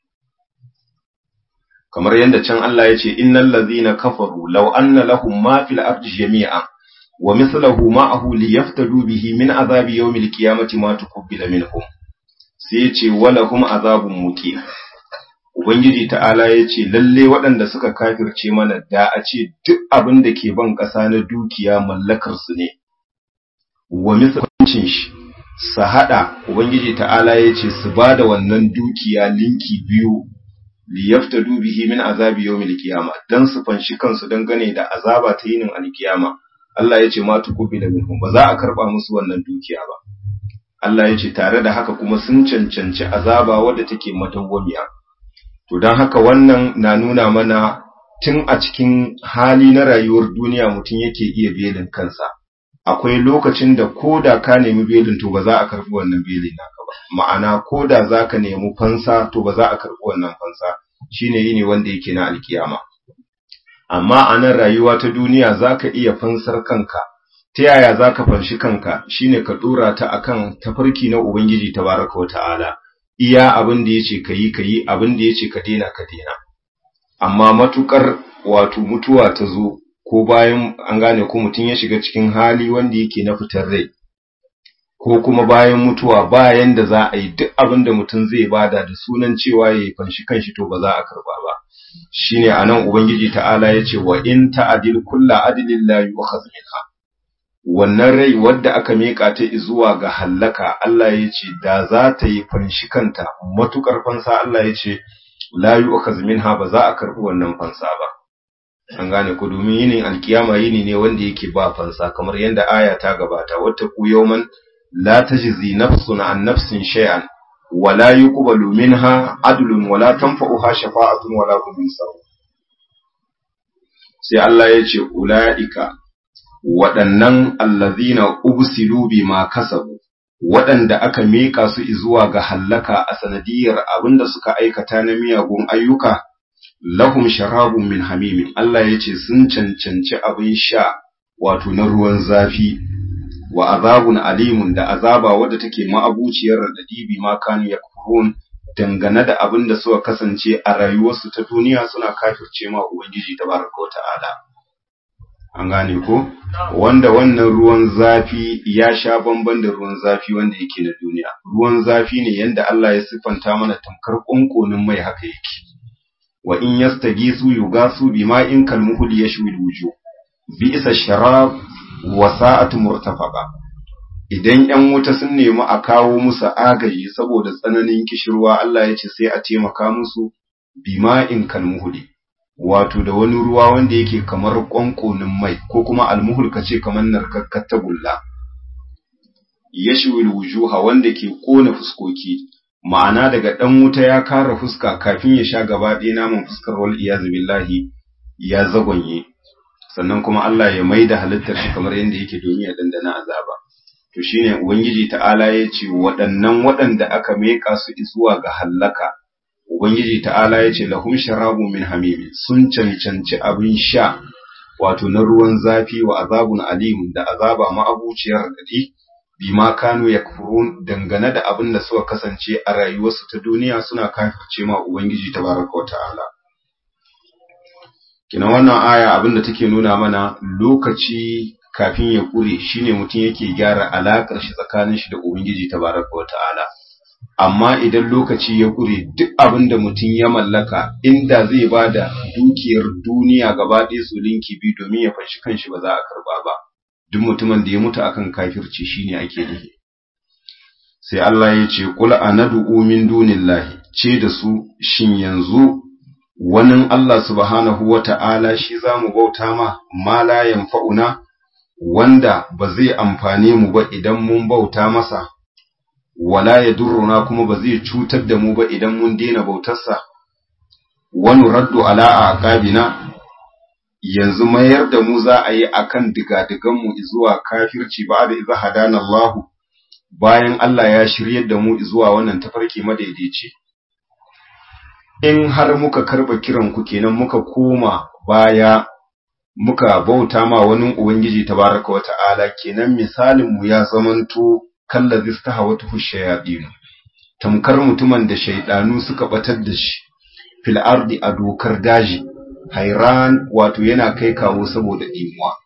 S1: kamar yadda can Allah ya ce innal ladhina kafaru law anna lahum ma fil ardi jami'an wa mithluhu ma'ahu liyaftadu bihi min azabi yawmil qiyamati ma tuqbila minhum sai ya ce walahum azabun muqim ubangiji ta'ala ya ce lalle waɗanda suka kafirce mana da a ce duk abin da ke ban ƙasa na dukiya mallakar su ne wa misalcin shi su haɗa ubangiji ta'ala ya ce su ba da wannan dukiya linki biyu liyaftadu bihi min azabi yawmil qiyama dan su fanshi kansu dangane da azaba ta yinin alkiyama Allah ya ce ma tuqbila minhum ba za a karba musu wannan dukiya ba Allah ya ce tare da haka kuma sun cancanci azaba wadda take madawwamiya to dan haka wannan na nuna mana tun a cikin hali na rayuwar duniya mutum yake iya belin kansa akwai lokacin da koda ka nemi belin to ba za a karbi wannan belin naka ba ma'ana koda zaka nemi fansa to ba za a karbi wannan fansa shine yini wanda yake na alkiyama amma a nan rayuwa ta duniya zaka iya fansar kanka ta yaya zaka fanshi kanka shine ka dora ta akan tafarki na ubangiji tabaraka wa ta'ala iya abin da yace kayi abin da yace ka dena ka dena amma matukar wato mutuwa ta zo ko bayan an gane ko mutum ya shiga cikin hali wanda yake na fitar rai ko kuma bayan mutuwa bayan da za a yi duk abin da mutum zai bada da sunan cewa yayi fanshi kanshi to ba za a karba ba shine anan ubangiji ta'ala yace wa in ta'dil kullu adlin la yu'khadh minha wannan rai wadda aka mika ta zuwa ga hallaka Allah yace da za ta yi fanshi kanta matukar fansa Allah yace la yu'khadh minha ba za a karbi wannan fansa ba an gane ku domin yinin alkiyama yini ne wanda yake ba fansa kamar yanda aya ta gabata wata ku yawman la tajzi nafsun an nafsin shay'an wala yuqbalu minha adlun wala tanfa'uha shafa'atun wala hum yunsarun. Sai Allah ya ce ula'ika waɗannan allazina ubsilu bima kasabu, waɗanda aka miƙa su zuwa ga hallaka a sanadiyar abinda suka aikata na miyagun ayyuka, lahum sharabun min hamimin. Allah ya ce sun cancanci abin sha wato na ruwan zafi, wa azabun alimun da azaba wadda take ma'abuciyar radadi bima kanu yakfurun, dangane da abin da suka kasance a rayuwarsu ta duniya suna kafirce ma Ubangiji tabaraka wa ta'ala. An gane ko? Wanda wannan ruwan zafi ya sha bamban da ruwan zafi wanda yake na duniya. Ruwan zafi ne yanda Allah ya siffanta mana tamkar ƙunƙunin mai haka yake. Wa in yastagisu yugasu bima'in kalmuhul yashwil wujuh. Bi'sa sharab wa sa'at murtafaqa. Idan ‘yan wuta sun nemi a kawo musu agaji saboda tsananin kishirwa, Allah ya ce sai a taimaka musu bima'in kalmuhuli, wato da wani ruwa wanda yake kamar ƙwanƙonin mai, ko kuma almuhul ka ce kamar narkakkar tagulla. Yashwil wujuha wanda ke ƙona fuskoki, ma'ana daga ɗan wuta ya kara fuska kafin ya sha gaba ɗaya naman fuskar wal iyazu billahi ya zagonye, sannan kuma Allah ya maida halittar shi kamar yadda yake domin ya dandana azaba. To shine Ubangiji ta'ala ya ce waɗannan waɗanda aka meƙa su zuwa ga hallaka, Ubangiji ta'ala ya ce lahum sharabu min hamimi, sun cancanci abin sha wato na ruwan zafi wa azabun alim da azaba ma'abuciyar radadi bima kanu yakfurun, dangane da abin da suka kasance a rayuwarsu ta duniya suna kafirce ma Ubangiji tabaraka wa ta'ala. Kina wannan aya abin da take nuna mana lokaci kafin ya ƙure shine mutum yake gyara alaƙar shi tsakanin shi da Ubangiji tabaraka wata'ala. Amma idan lokaci ya ƙure duk abin da mutum ya mallaka, inda zai bada dukiyar duniya gaba ɗaya su linki bi domin ya fanshi kanshi ba za a karba ba. Duk mutumin da ya mutu akan kafirci shine ake nufi. Sai Allah ya ce qul anad'u min dunillahi, ce da su shin yanzu wani Allah subhanahu wata'ala shi zamu bauta ma la yanfa'una, wanda ba zai amfane mu ba idan mun bauta masa, wala ya durruna kuma ba zai cutar da mu ba idan mun daina bautarsa, wani raddu ala a aqabina, yanzu mayar da mu za a yi akan digadiganmu zuwa kafirci ba da iza hadana Allah, bayan Allah ya shiryar da mu zuwa wannan tafarki madaidaici. In har muka karba kiran ku kenan muka koma baya muka bauta ma wani Ubangiji tabaraka wa ta'ala, kenan misalin mu ya zamanto kallazi stahawatu shayatin, tamkar mutumin da shaydanu suka batar da shi fil ardi a dokar daji, hairan wato yana kai kawo saboda dimuwa.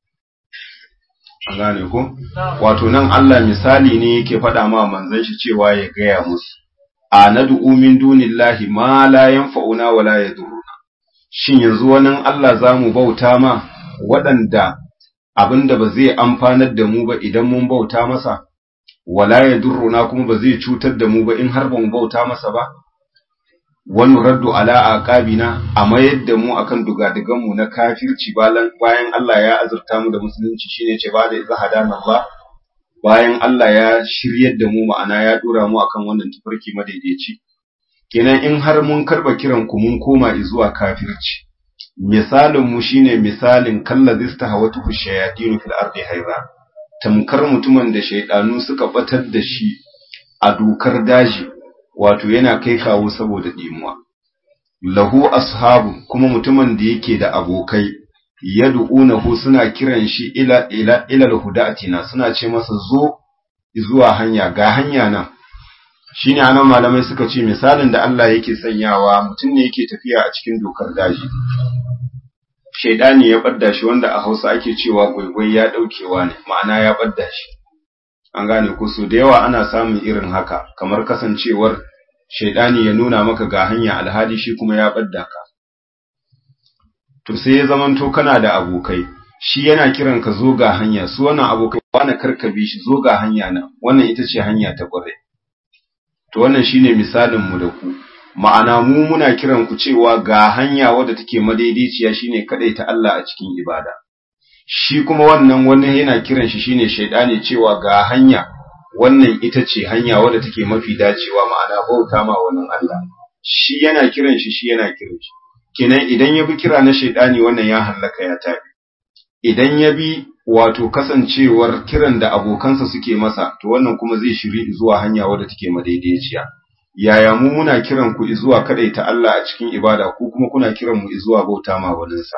S1: An gane ko? Wato nan Allah misali ne yake faɗa ma manzon shi cewa ya gaya musu, anad'u min dunillahi ma la yanfa'una wa la yadurruna. Shin yanzu wani Allah za mu bauta ma waɗanda abinda ba zai amfanar da mu ba idan mun bauta masa, wala ya durruna kuma ba zai cutar da mu ba in har ba mu bauta masa ba, wani raddu ala aqabina, a mayar da mu akan dugadiganmu na kafirci bayan Allah ya azurta mu da musulunci, shine ce ba da iza hadana Allah, bayan Allah ya shiryar da mu, ma'ana ya dora mu akan wannan tafarki madaidaici. Kenan in har mun karba kiran ku mun koma zuwa kafirci, misalin mu shine misalin kallazi stahawatu shayatin fil ardi hayra, tamkar mutumin da shaydanu suka batar da shi a dokar daji, wato yana kai kawo saboda dimuwa. Lahu ashabu, kuma mutumin da yake da abokai, yad'unahu suna kiran shi ila al-hudatina, suna ce masa zo zuwa hanya, ga hanya nan. Shine anan malamai suka ce misalin da Allah yake sanyawa, mutum ne yake tafiya a cikin dokar daji, shaidani ya ɓadda shi, wanda a Hausa ake cewa gwaigwai ya ɗaukewa ne, ma'ana ya ɓadda shi. An gane ku, so da yawa ana samun irin haka, kamar kasancewar shaidani ya nuna maka ga hanya alhali shi kuma ya ɓadda ka. To sai ya zamanto kana da abokai, shi yana kiran ka zo ga hanya, su wannan abokai wani karkabe shi zo ga hanya nan, wannan ita ce hanya ta ƙwarai. To wannan shine misalin mu da ku, ma'ana mu muna kiran ku cewa ga hanya wadda take madaidaiciya shine ta Allah a cikin ibada. Shi kuma wannan wani yana kiran shi shine shaidani cewa ga hanya wannan ita ce hanya wadda take mafi dacewa, ma'ana bauta ma wannan Allah. Shi yana kiran shi yana kiran shi. Kenan idan ya bi kira na shaidani wannan ya hallaka ya tafi. Idan ya bi wato kasancewar kiran da abokansa suke masa, to wannan kuma zai shiri zuwa hanya wadda take madaidaiciya. Yaya mu muna kiran ku zuwa kadaita Allah a cikin ibada, ku kuma kuna kiran mu zuwa bauta ma waninsa.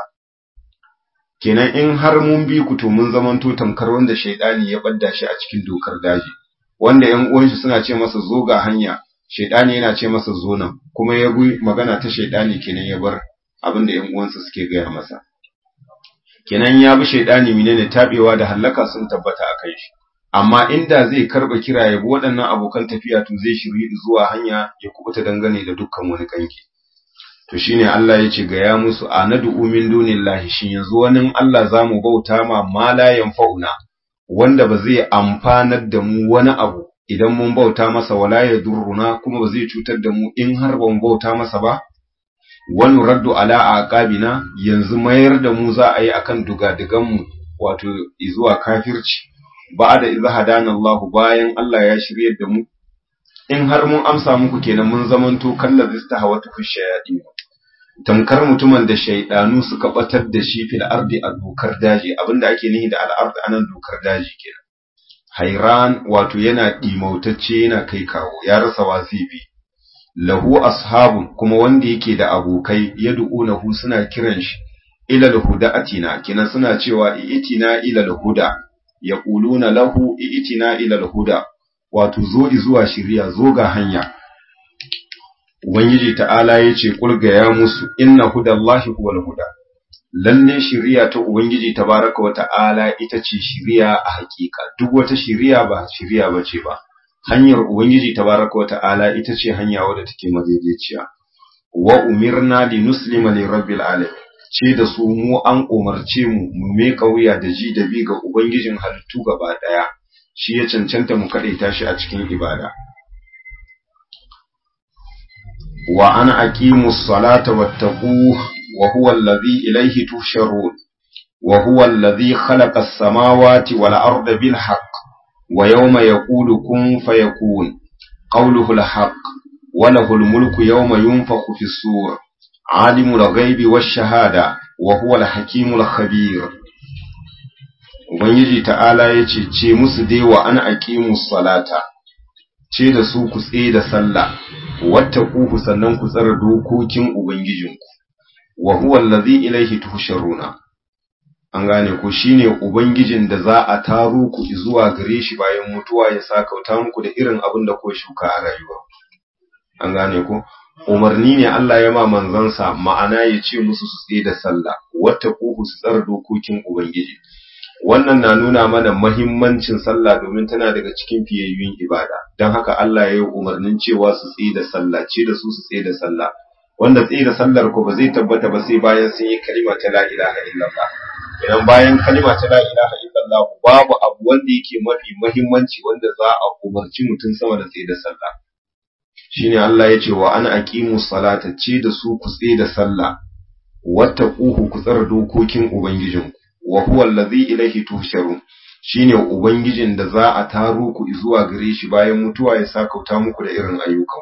S1: Kenan in har mun bi ku to mun zamanto tamkar wanda shaidani ya badda shi a cikin dokar daji, wanda ƴan uwan shi suna ce masa zo ga hanya, shaidani yana ce masa zo nan, kuma ya bi magana ta shaidani kenan ya bar abin da ƴan uwansa suke gaya masa. Kenan ya bi shaidani menene tabewa da hallaka sun tabbata a kai shi. Amma inda zai karba kira ya bi waɗannan abokan tafiya to zai shiri zuwa hanya ya kubuta dangane da dukkan wani kanki. To shine Allah ya ce ga ya musu anadu min dunillahi, shin yanzu wani Allah zamu bauta ma la yanfa'una, wanda ba zai amfanar da mu wani abu idan mun bauta masa, wala yadurruna, kuma ba zai cutar da mu in har ban bauta masa ba. Wani raddu ala aqabina, yanzu mayar da mu za a yi akan dugadigan mu, wato zuwa kafirci, ba'da idza hadana Allah, bayan Allah ya shiryar da mu. In har mun amsa muku kenan mun zamanto kallazi istahawatu fi shayatin, tamkar mutumin da shaydanu suka batar da shi fil ardi a dokar daji. Abinda ake nihi da al-ard anan dokar daji kenan. Hairan, wato yana dimautacce, yana kai kawo, ya rasa wazibi. Lahu ashabun, kuma wanda yake da abokai, yad'unahu, suna kiran shi ila al-huda atina, kina suna cewa itina ila al-huda, yaquluna lahu itina ila al-huda, wato zo zuwa shiriya, zo ga hanya. Ubangiji ta'ala yace kulga ya musu inna hudallahi huwal huda, lalle shiriya ta Ubangiji tabaraka wa ta'ala ita ce shiriya a hakika. Duk wata shiriya ba shiriya bace ba, hanyar Ubangiji tabaraka wa ta'ala ita ce hanya wadda take madaidaiciya. Wa umirna li nuslima li rabbil alamin, ce da su mu an umarce mu me kauya da ji da bi ga Ubangijin halittu gaba daya, shi ya cancanta mu kadaita shi a cikin ibada. Wa ana aqimus salata wattaquhu wa huwa alladhi ilayhi tuhsharun wa huwa alladhi khalaqa as-samawati wal arda bil haqq wa yawma yaqulu kun fayakun qawluhu al haqq wa lahu al mulku yawma yunfakhu fis sur alimul ghaibi wash shahada wa huwa al hakimul khabir. Ubangiji ta'ala yace ce musu dai wa ana aqimus salata, ce da su ku tsaye da sallah, wattaquhu, sannan ku tsara dokokin ubangijinku, wa huwa allazi ilayhi tuhsharuna. An gane ku, shine ubangijin da za a taro ku zuwa gare shi bayan mutuwa, ya sakauta muku da irin abin da ku shuka a rayuwa. An gane ku, umarni ne Allah ya ma manzansa, ma'ana ya ce musu su tsaye da sallah, wattaquhu, su tsara dokokin ubangiji. Wannan na nuna mana mahimmancin sallah domin tana daga cikin fiyayyun ibada. Don haka Allah ya yi umarnin cewa su tsaye da sallah, ce da su tsaye da sallah. Wanda tsaye da sallar ko ba zai tabbata ba sai bayan sun yi kalima ta la ilaha illallah. Idan bayan kalima ta la ilaha illallah babu abu wanda yake mafi mahimmanci wanda za a umarci mutum sama da tsaye da sallah. Shine Allah ya ce wa ana aqimus salata, ce da su ku tsaye da sallah, wattaquhu, ku tsara dokokin ubangijinku. Wa huwa allazi ilayhi tuhsharun, shine ubangijin da za a taro ku zuwa gare shi bayan mutuwa, ya sakauta muku da irin ayyukan.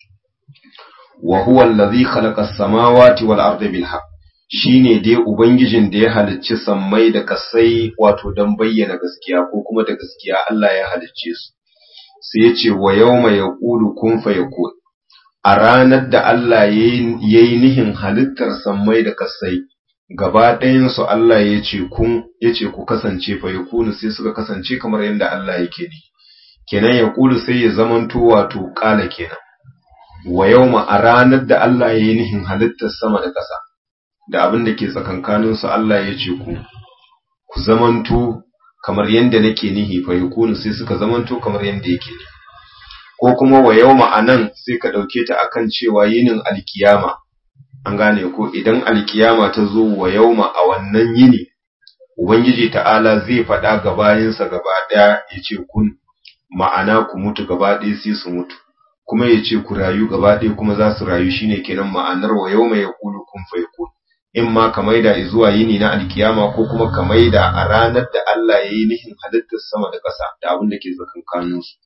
S1: Wa huwa allazi khalaqa as-samawati wal arda bil haqq, shine dai ubangijin da ya halicci sammai da kasai, wato dan bayyana gaskiya, ko kuma da gaskiya Allah ya halicce su. Sai ya ce wa yawma yaqulu kun fayakun, a ranar da Allah yayi nihin halittar sammai da kasai gaba ɗayansu, Allah ya ce ku kasance, fa ya kunu, sai suka kasance kamar yadda Allah yake ni. Kenan ya kulu sai ya zamanto wato ƙala kenan. Wa yawma, a ranar da Allah ya yi nihin halittar sama da ƙasa da abin da ke tsakankaninsu, Allah ya ce ku zamanto kamar yadda nake nihi, fa ya kunu, sai suka zamanto kamar yadda yake ni. Ko kuma wa yawma anan sai ka ɗauke ta akan cewa yinin alkiyama. An gane ko, idan alkiyama ta zo wa yauma, a wannan yini Ubangiji ta'ala zai faɗa ga bayinsa gaba ɗaya, ya ce kun, ma'ana ku mutu gaba ɗaya sai su mutu, kuma ya ce ku rayu gaba ɗaya kuma za su rayu, shine kenan ma'anar wa yauma ya kulu kun fayakun. in ma ka maida zuwa yini na alkiyama ko kuma ka maida a ranar da Allah ya yi nihin halittar sama da ƙasa da abin da ke tsakankanin su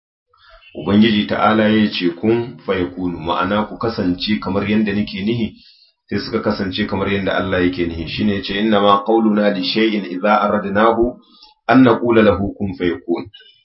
S1: ubangiji ta'ala ya ce kun fayakunu ma'ana ku kasance kamar yanda nake nihi sai suka kasance kamar yanda Allah yake nihi shine yace inna ma qauluna li shay'in idza aradnahu an naqula lahu kun fayakun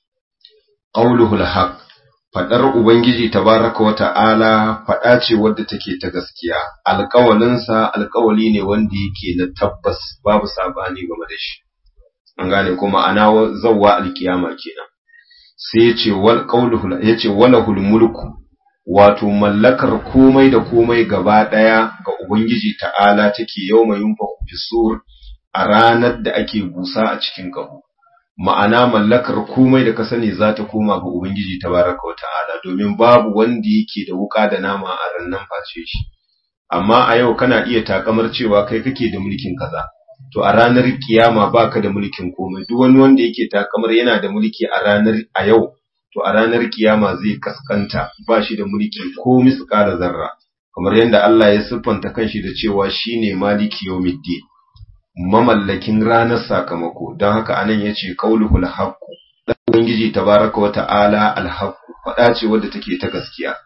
S1: qauluhu al-haq fadar ubangiji tabaraka wa ta'ala fada ce wadda take ta gaskiya alƙawalinsa alƙawali ne wanda yake na tabbas babu sabani game da shi an gane kuma ana zawwa alkiyama kenan sai yace wal qauluhu yace walahul mulku wato mallakar komai da komai gaba daya ga ubangiji ta'ala take yawma yunfaku fisur a ranar da ake busa a cikin kaho ma'ana mallakar komai da ka sani za ta koma ga ubangiji tabaraka wata'ala domin babu wanda yake da wuka da nama a rannan face shi amma a yau kana iya takamar cewa kai kake da mulkin kaza to a ranar kiyama baka da mulkin komai duk wani wanda yake takamar yana da mulki a yau to a ranar kiyama zai kaskanta ba shi da mulki ko misqala zarra kamar yadda Allah ya siffanta kanshi da cewa shine maliki yawmiddin mamallakin ranar sakamako don haka anan yace qauluhul haqqu dan ubangiji tabaraka wa ta'ala alhaqqu fada ce wadda take ta gaskiya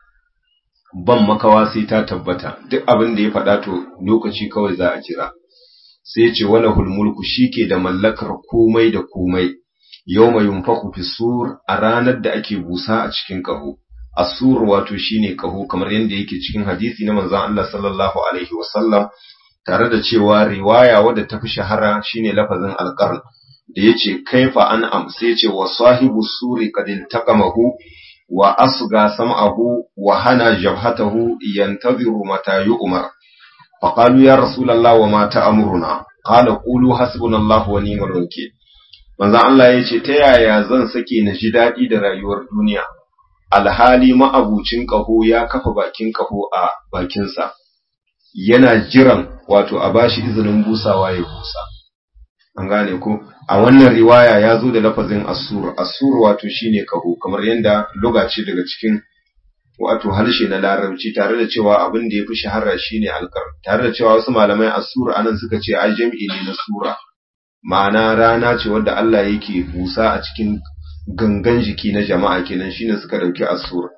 S1: ban makawa sai ta tabbata duk abin da ya fada to lokaci kawai za a jira sai yace walahul mulku shike da mallakar komai da komai yawma yunfaku fisur a ranar da ake busa a cikin kaho asur wato shine kaho kamar yadda yake cikin hadisi na manzon Allah sallallahu alaihi wasallam tare da cewa riwaya wadda ta fi shahara shine lafazin alqarn da yace kaifa an amsa yace wa sahibu suri qad iltaqamahu wa asga sam'ahu wa hana jabhatahu yantaziru mata yu'mar faqalu ya rasulullah wa ma ta'muruna qala qulu hasbunallahu wa ni'mal wakeel manzon Allah yace ta yaya zan sake na ji dadi da rayuwar duniya alhali ma'abucin kaho ya kafa bakin kaho a bakinsa yana jiran wato a bashi izinin busawa ya busa an gane ko a wannan riwaya ya zo da lafazin asur wato shine kaho kamar yanda lugaci daga cikin wato harshe na larabci tare da cewa abin da yafi shahara shine alqar tare da cewa wasu malamai asur anan suka ce ai jami'i ne na sura ma'ana rana ce wanda Allah yake busa a cikin gangan jiki na jama'a kenan shine suka dauki asur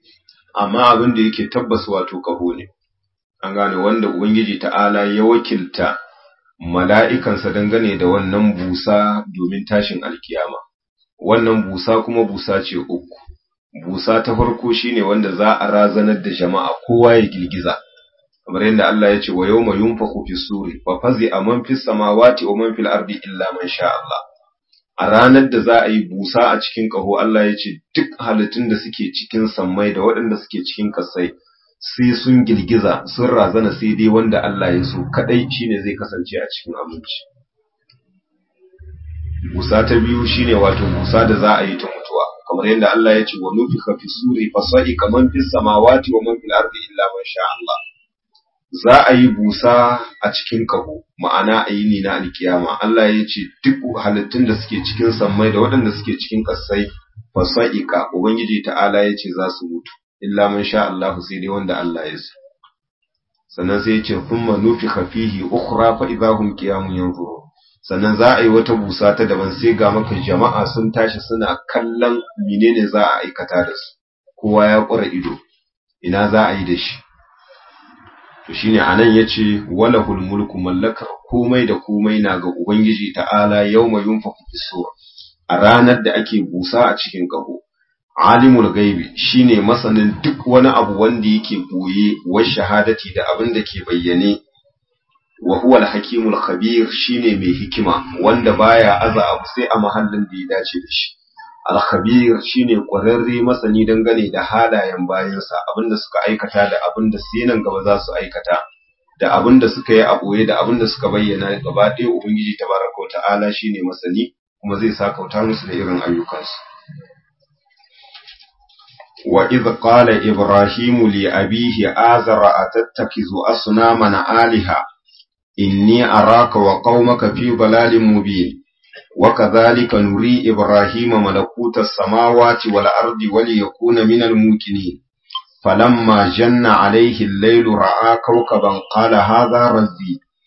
S1: amma abin da yake tabbas wato kaho ne an gane wanda ubangiji ta'ala ya wakilta mala'ikansa dangane da wannan busa domin tashin alkiyama wannan busa kuma busa ce uku busa ta farko shine wanda za a razanar da jama'a kowa ya girgiza kamar yadda Allah ya ce wa yawma yunfaku fi suri fa fazi'a man fis samawati wa man fil ardi illa man sha Allah a ranar da za a yi busa a cikin kaho Allah ya ce duk halittun da suke cikin sammai da waɗanda suke cikin kasai sai sun girgiza sun razana sai dai wanda Allah ya so kadai shine zai kasance a cikin aminci busa ta biyu shine wato busa da za a yi ta mutuwa kamar yadda Allah ya ce wa nufika fi suri fa sa'iqa man fis samawati wa man fil ardi illa man sha Allah za a yi busa a cikin kaho ma'ana a yi ni na alkiyama Allah ya ce duk halittun da suke cikin sammai da waɗanda suke cikin kasai fa sa'iqa ubangiji ta'ala ya ce za su mutu illa man sha Allah sai dai wanda Allah ya so sannan sai ya ce thumma nufikha fihi ukhra fa idahum qiyamun yanzurun sannan za a yi wata busa ta daban sai ga maka jama'a sun tashi suna kallon menene za a aikata da su kowa ya ƙura ido ina za a yi da shi to shine anan yace walahul mulku mallakar komai da komai na ga ubangiji ta'ala yawma yunfaku fisur a ranar da ake busa a cikin kaho alimul gaibi shine masanin duk wani abu wanda yake boye wa shahadati da abin da ke bayyane wa huwa al-hakimul khabir shine mai hikima wanda baya aza abu sai a mahallin da ya dace da shi al-khabir shine ƙwararre masani dangane da halayen bayansa abinda suka aikata da abinda sai nan gaba za su aikata da abinda suka yi a boye da abinda suka bayyana gaba ɗaya ubangiji tabaraka ta'ala shine masani kuma zai sakauta musu da irin ayyukansu wa idh qala ibrahimu li abihi azara atattakizu asnamana aliha inni araka wa qaumaka fi dalalin mubin wa kadhalika nuri ibrahima malakuta samawati wal ardi waliyakuna minal muqinin falamma janna alayhi al-laylu ra'a kawkaban qala hadha rabbi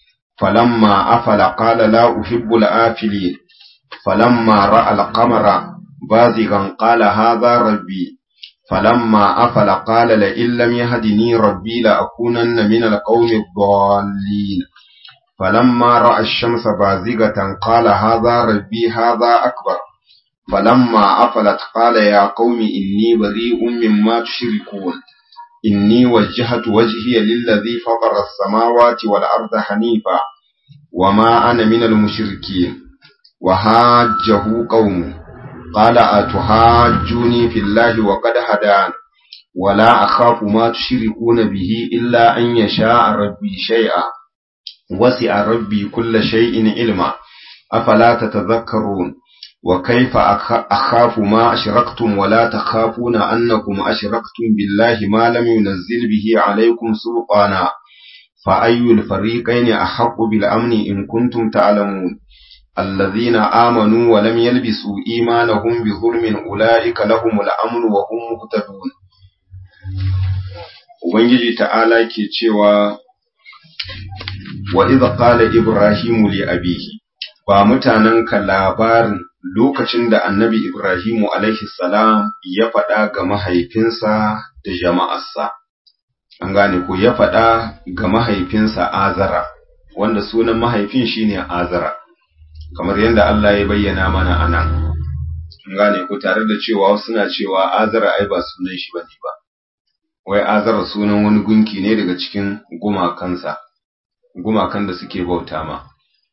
S1: فلما أفل قال لا أحب الآفلين فلما رأى القمر بازغا قال هذا ربي فلما أفل قال لئن لم يهدني ربي لأكونن من القوم الضالين فلما رأى الشمس بازغة قال هذا ربي هذا أكبر فلما أفلت قال يا قوم إني بريء مما تشركون إني وجهت وجهي للذي فطر السماوات والأرض حنيفا وما أنا من المشركين وحاجه قومه قال أتحاجوني في الله وقد هدان ولا أخاف ما تشركون به إلا أن يشاء ربي شيئا وسع ربي كل شيء علما أفلا تتذكرون وكيف أخاف ما أشركتم ولا تخافون أنكم أشركتم بالله ما لم ينزل به عليكم سلطانا فأي الفريقين أحق بالأمن إن كنتم تعلمون الذين آمنوا ولم يلبسوا إيمانهم بظلم أولئك لهم الأمن وهم مهتدون. Ubangiji ta'ala ke cewa wa idh qala Ibrahimu li abihi, ba mutanenka labarin lokacin da annabi Ibrahimu alaihi salam ya faɗa ga mahaifinsa da jama'arsa, an gane ko ya faɗa ga mahaifinsa Azara, wanda sunan mahaifin shine Azara, kamar yadda Allah ya bayyana mana a nan, an gane ko tare da cewa suna cewa Azara ai ba sunan shi bane ba, wai Azara sunan wani gunki ne daga cikin gumakan da suke bauta ma.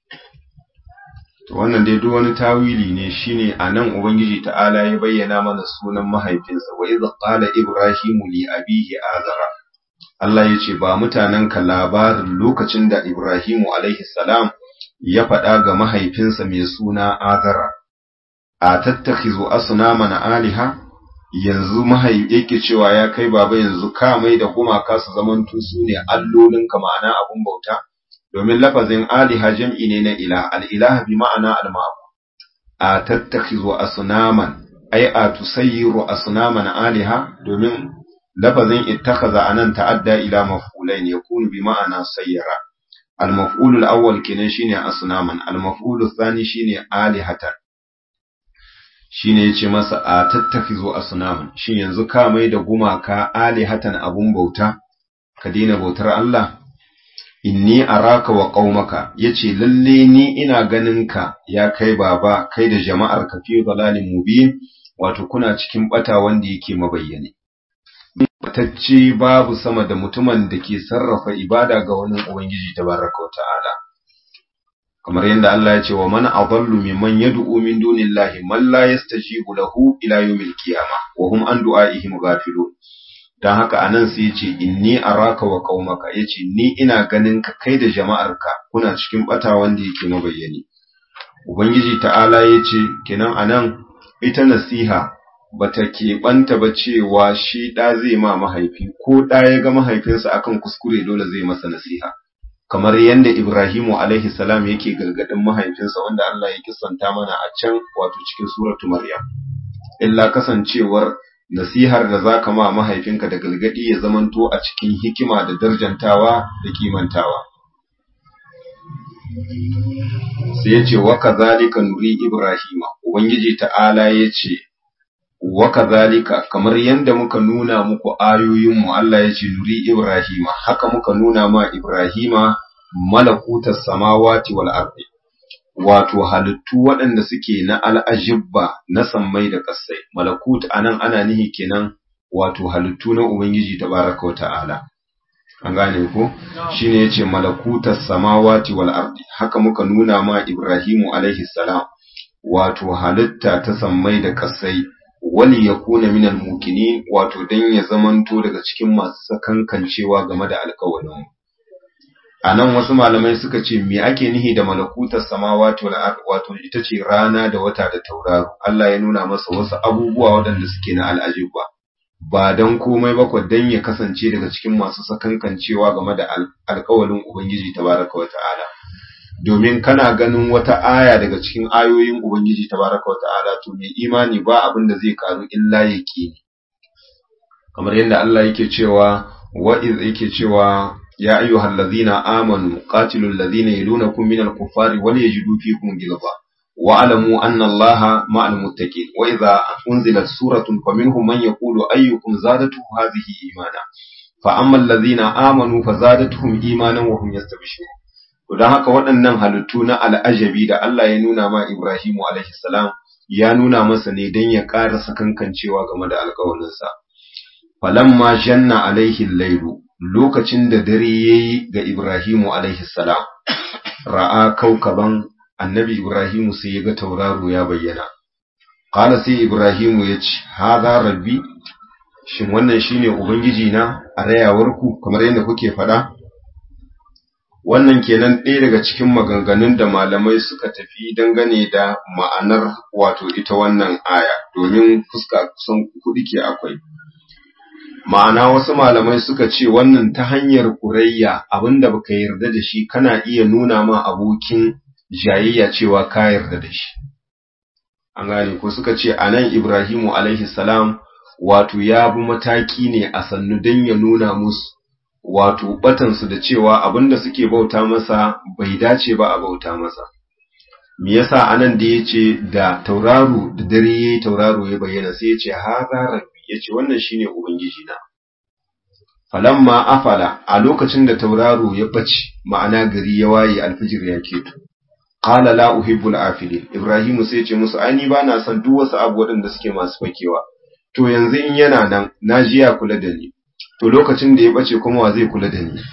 S1: To wannan dai duk wani tawili ne, shine anan Ubangiji ta'ala ya bayyana mana sunan mahaifinsa, wa idh qala Ibrahimu li abihi Azara. Allah ya ce ba mutanenka labarin lokacin da Ibrahimu alaihi salam ya faɗa ga mahaifinsa mai suna Azara, a tattakhizu asnaman aliha, yanzu yake cewa ya kai baba yanzu ka mai da gumaka su zamantu su ne allolinka, ma'ana abun bauta, domin lafazin aliha jam'i ne na ilah, al'ilah bi ma'ana al-ma'abu, a tattakhizu asnaman ai a tusayyiru asnaman aliha, domin lafazin ittakhadha anan ta'adda ila maf'ulain yakunu bi ma'ana sayyara. Al-maf'ul al-awwal kenan shine asnaman, al-maf'ul ath-thani shine alihatan. Shine yace masa a tattakhizu asnaman, shin yanzu ka mai da gumaka alihatan abun bauta, ka daina bautar Allah? Inni araka wa qaumaka, yace lalle ni ina ganin ka ya kai baba, kai da jama'ar ka fi dalalin mubin, wato kuna cikin bata wanda yake mabayyane. Batacce babu sama da mutumin da ke sarrafa ibada ga wani Ubangiji tabaraka wa ta'ala. Kamar yadda Allah ya ce wa man adallu mimman yad'u min dunillahi man la yastajibu lahu ila yawmil qiyamah wa hum an du'aihim ghafilun. Dan haka anan sai ya ce inni araka wa qaumaka, yace ni ina ganin ka kai da jama'arka kuna cikin bata wanda yake mabayyane. Ubangiji ta'ala yace kenan anan ita nasiha bata keɓanta ba cewa shi ɗa zai ma mahaifi, ko ɗa ya ga mahaifinsa akan kuskure dole zai masa nasiha, kamar yadda Ibrahimu alaihi salam yake gargaɗin mahaifinsa wanda Allah ya kissanta mana a can wato cikin suratu Maryam. Illa kasancewar nasihar da zaka ma mahaifinka da gargaɗi ya zamanto a cikin hikima da darjantawa da kimantawa. Sai ya ce wa kazalika nuri Ibrahima, Ubangiji ta'ala ya ce wa kazalika kamar yanda muka nuna muku ayoyinmu, Allah ya ce nuri Ibrahima, haka muka nuna ma Ibrahima malakutas samawati wal ardi, wato halittu waɗanda suke na al'ajibba na sammai da ƙasai. Malakut anan ana nihi kenan wato halittu na Ubangiji tabaraka wa ta'ala, an gane ko shine yace malakutas samawati wal ardi, haka muka nuna ma Ibrahimu alaihi salam wato halitta ta sammai da ƙasai, wali yakuna minal mukinin, wato dan ya zamanto daga cikin masu sakankancewa game da alƙawarin. Anan wasu malamai suka ce me ake nihi da malakutar samawati wal ard, wato ita ce rana da wata da tauraro. Allah ya nuna masa wasu abubuwa waɗanda suke na al'ajibba, ba dan komai ba ko dan ya kasance daga cikin masu sakankancewa game da alƙawarin Ubangiji tabaraka wa ta'ala. Domin kana ganin wata aya daga cikin ayoyin Ubangiji tabaraka wa ta'ala, to mai imani ba abin da zai karu illa yaqini. Kamar yadda Allah yake cewa ya ayyuhal ladzina amanu qatilul ladzina yalunakum minal kuffari wal yajidu fikum ghilza wa alamu anna Allaha ma'al muttaqin wa idza unzilat suratun faminhum man yaqulu ayyukum zadatuhu hadhihi imana fa ammal ladzina amanu fazadatuhum imanan wa hum yastabshirun. To dan haka waɗannan halittu na al'ajabi da Allah ya nuna ma Ibrahimu alaihi salam ya nuna masa ne dan ya ƙara sakankancewa game da alƙawarinsa. Falamma janna alaihi al-lailu, lokacin da dare yayi ga Ibrahimu alaihi salam, ra'a kaukaban annabi Ibrahimu sai ya ga tauraro ya bayyana. Qala sai Ibrahimu ya ce, "Hadha rabbi, shin wannan shine ubangiji na a rayawarku kamar yadda kuke faɗa?" Wannan kenan ɗaya daga cikin maganganun da malamai suka tafi dangane da ma'anar wato ita wannan aya, domin fuska kusan kuɗi ke akwai. Ma'ana wasu malamai suka ce wannan ta hanyar kurayya abinda baka yarda da shi kana iya nuna ma abokin jayayya cewa ka yarda da shi. An gane ko suka ce anan Ibrahimu alaihi salam wato ya bi mataki ne a sannu don ya nuna musu wato batansu da cewa abinda suke bauta masa bai dace ba a bauta masa. Me yasa anan da yace da tauraro da dare yayi tauraro ya bayyana sai yace haza rabbi, yace wannan shine ubangiji na. Falamma afala, a lokacin da tauraro ya bace ma'ana gari ya waye alfijir ya keto. Qala la uhibbul afilin, Ibrahimu sai yace musu ai ni bana son duk wasu abu waɗanda suke masu fakewa. To yanzu in yana nan naji ya kula da ni, to lokacin da ya bace kuma wa zai kula da ni?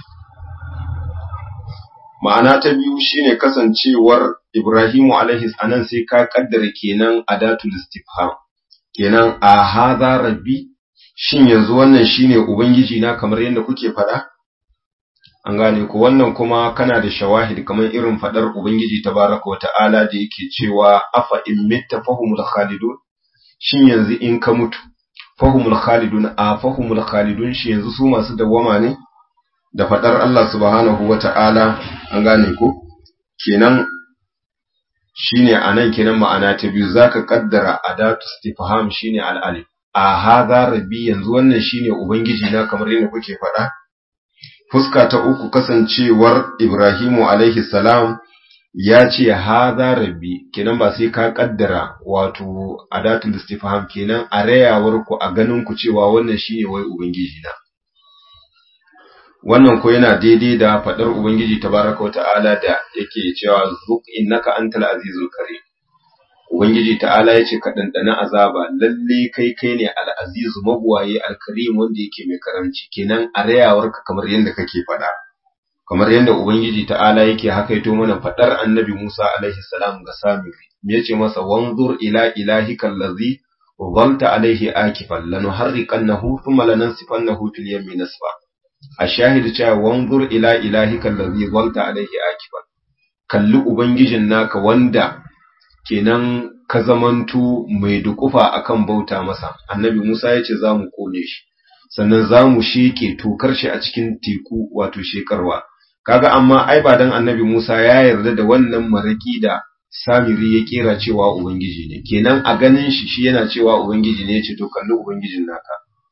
S1: Ma'ana ta biyu shine kasancewar Ibrahimu alaihi anan sai ka kaddara kenan adatul istifham, kenan a hadha rabbi, shin yanzu wannan shine ubangiji na kamar yadda kuke faɗa? An gane ku, wannan kuma kana da shawahid kamar irin faɗar ubangiji tabaraka wa ta'ala da yake cewa afa in mitta fahumul khalidun, shin yanzu in ka mutu fahumul khalidun, a fahumul khalidun shi yanzu su masu dawwama ne? Da faɗar Allah subhanahu wa ta'ala, an gane ku, kenan shine anan kenan ma'ana ta biyu zaka kaddara adatu istifham shine al-alif. A hadha rabbi, yanzu wannan shine ubangiji na kamar yadda kuke faɗa? Fuska ta uku kasancewar Ibrahimu alaihi salam ya ce hadha rabbi, kenan ba sai ka kaddara wato adatul istifham kenan a rayawar ku a ganin ku cewa wannan shine wai ubangiji na. Wannan ko yana daidai da fadar ubangiji tabaraka wa ta'ala da yake cewa zuq innaka antal azizul karim. Ubangiji ta'ala yace ka dandana azaba, lalle kai ne al-azizu mabuwaye al-karim wanda yake mai karamci, kenan a rayawarka kamar yanda kake fada. Kamar yanda Ubangiji ta'ala yake hakaito mana fadar Annabi Musa alaihi salam ga Samiri, yace masa wanzur ila ilahikal ladzi dhalta alaihi akifan lanuharriqannahu thumma lanansifannahu fil yammi nasfa. Ashahid cewa wanzur ila ilahikal ladzi dhalta alaihi akifan, kalli ubangijin naka wanda kenan ka zamanto mai dukufa akan bauta masa. Annabi Musa yace zamu kone shi, sannan zamu sheke tokar shi a cikin teku wato shekarwa. Kaga amma ai ba dan Annabi Musa ya yarda da wannan maraki da Samiri ya kera cewa ubangiji ne, kenan a ganin shi yana cewa ubangiji ne, yace to kalli ubangijin naka.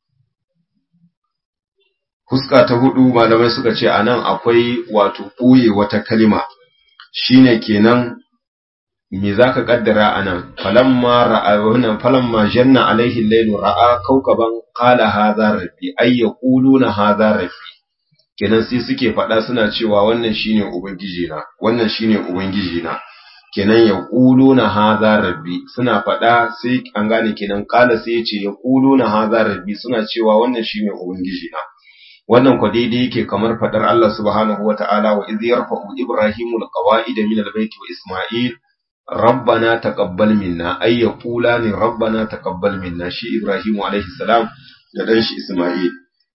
S1: Fuska ta hudu malamai suka ce anan akwai wato boye wata kalima, shine kenan me zaka kaddara anan? Falamma janna alaihi al-layl ra'a kawkaban qala hadha rabbi, ay yaquluna hadha rabbi, kenan sai suke faɗa suna cewa wannan shine ubangiji na, wannan shine ubangiji na, kenan yaquluna hadha rabbi, suna faɗa sai an gane kenan qala sai yace yaquluna hadha rabbi, suna cewa wannan shine ubangiji na. Wannan kwa daidai yake kamar faɗar Allah subhanahu wata'ala wa idh yarfa'u ibrahimu al-qawa'ida min al-bayt wa isma'il rabbana taqabbal minna, ay yaqulani rabbana taqabbal minna, shi Ibrahimu alaihi salam da dan shi Isma'il.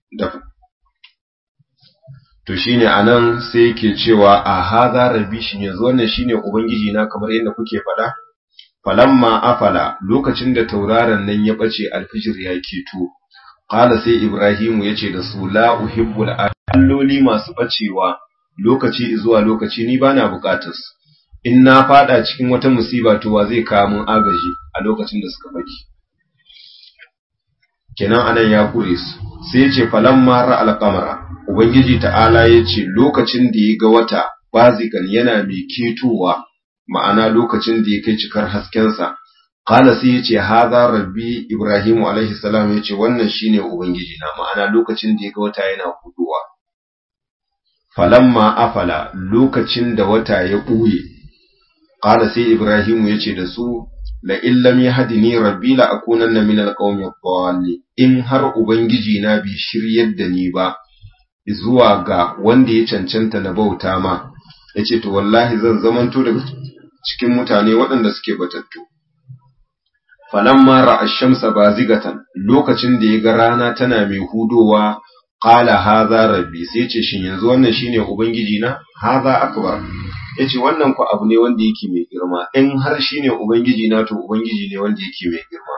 S1: To shine anan sai yake cewa a hadha rabbi, shin yanzu wannan shine ubangiji na kamar yadda kuke faɗa? Falamma afala, lokacin da tauraron nan ya bace alfijir ya keto, qala sai Ibrahimu yace da su la uhibbul alloli masu bacewa lokaci zuwa lokaci ni bana bukatar su. In na fada cikin wata musiba to wa zai kawo mun agaji a lokacin da suka baki? Kenan anan ya kure su. Sai yace falamma ra al-qamara, ubangiji ta'ala yace lokacin da ya ga wata bazigan yana mai ketowa ma'ana lokacin da ya kai cikar haskensa qala sai yace hadha rabbi ibrahim alaihi salam yace wannan shine ubangiji na ma'ana lokacin da ya ga wata yana hudowa falamma afala lokacin da wata ya ɓuye qala sai ibrahim yace da su la illam yahdini rabbi la akunanna min alqawmi adh-dhalin in har ubangiji na bi shiryar da ni ba zuwa ga wanda ya cancanta na bauta ma yace to wallahi zan zamanto daga cikin mutane waɗanda suke batattu falamma ra'a ash-shamsa bazigatan lokacin da ya ga rana tana mai hudowa qala hadha rabbi sai yace shin yanzu wannan shine ubangiji na hadha akbar yace wannan ku abu ne wanda yake mai girma in har shine ubangiji na to ubangiji ne wanda yake mai girma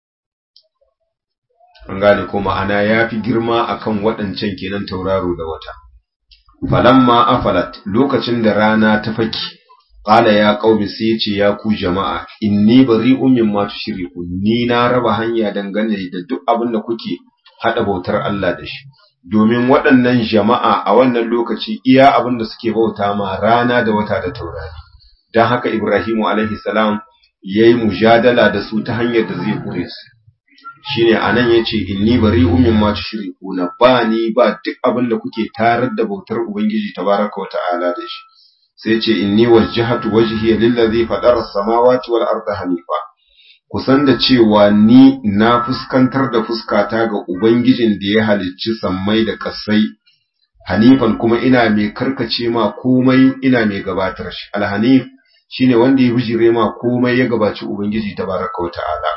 S1: an gane ko ma'ana yafi girma akan waɗancan kenan tauraro da wata falamma afalat lokacin da rana ta faki qala ya qaumi sai yace ya ku jama'a inni bari'un mimma tushrikun ni na raba hanya dangane da duk abin da kuke hada bautar Allah da shi domin waɗannan jama'a a wannan lokaci iya abin da suke bauta ma rana da wata da taurari don haka Ibrahimu alaihi salam yayi mujadala da su ta hanyar da zai kure su shine anan yace inni bari'un mimma tushrikuna ba ni ba duk abin da kuke tarar da bautar ubangiji tabaraka wata'ala da shi sai yace inni wajjahatu wajhiya lillazi fatara as-samawati wal arda hanifa kusan da cewa ni na fuskantar da fuskata ga Ubangijin da ya halicci sammai da kasai, hanifan kuma ina mai karkace ma komai ina mai gabatar shi, alhanif shi ne wanda ya bijire ma komai ya gabaci Ubangiji ta baraka wa ta'ala.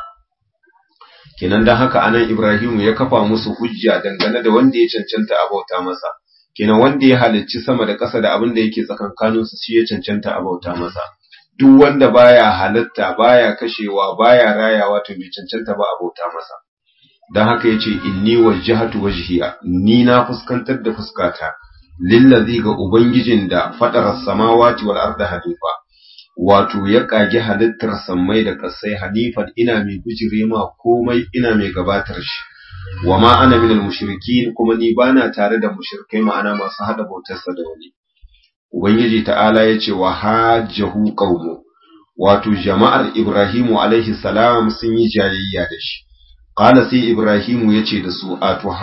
S1: Kenan don haka anan Ibrahimu ya kafa musu hujja dangane da wanda ya cancanta a bauta masa, kenan wanda ya halicci sama da ƙasa da abin da yake tsakankaninsu shi ya cancanta a bauta masa. Duk wanda baya halatta baya kashewa baya rayawa to bai cancanta ba abota masa dan haka yace inni wajjahatu wajhiya ni na fuskantar da fuskata lillazi ga ubangijin da fadara samawati wal arda hanifa wato ya kage halittar sammai da kasai hanifan ina mai bijire ma komai ina mai gabatar shi wama ana minal mushrikin kuma ni bana tare da mushrikai ma'ana masu hada bautarsa da wani Ubangiji ta'ala ya ce wa hajjahu qaumu wato jama'ar Ibrahimu alaihi salam sun yi jayayya da shi qala sai Ibrahimu yace da su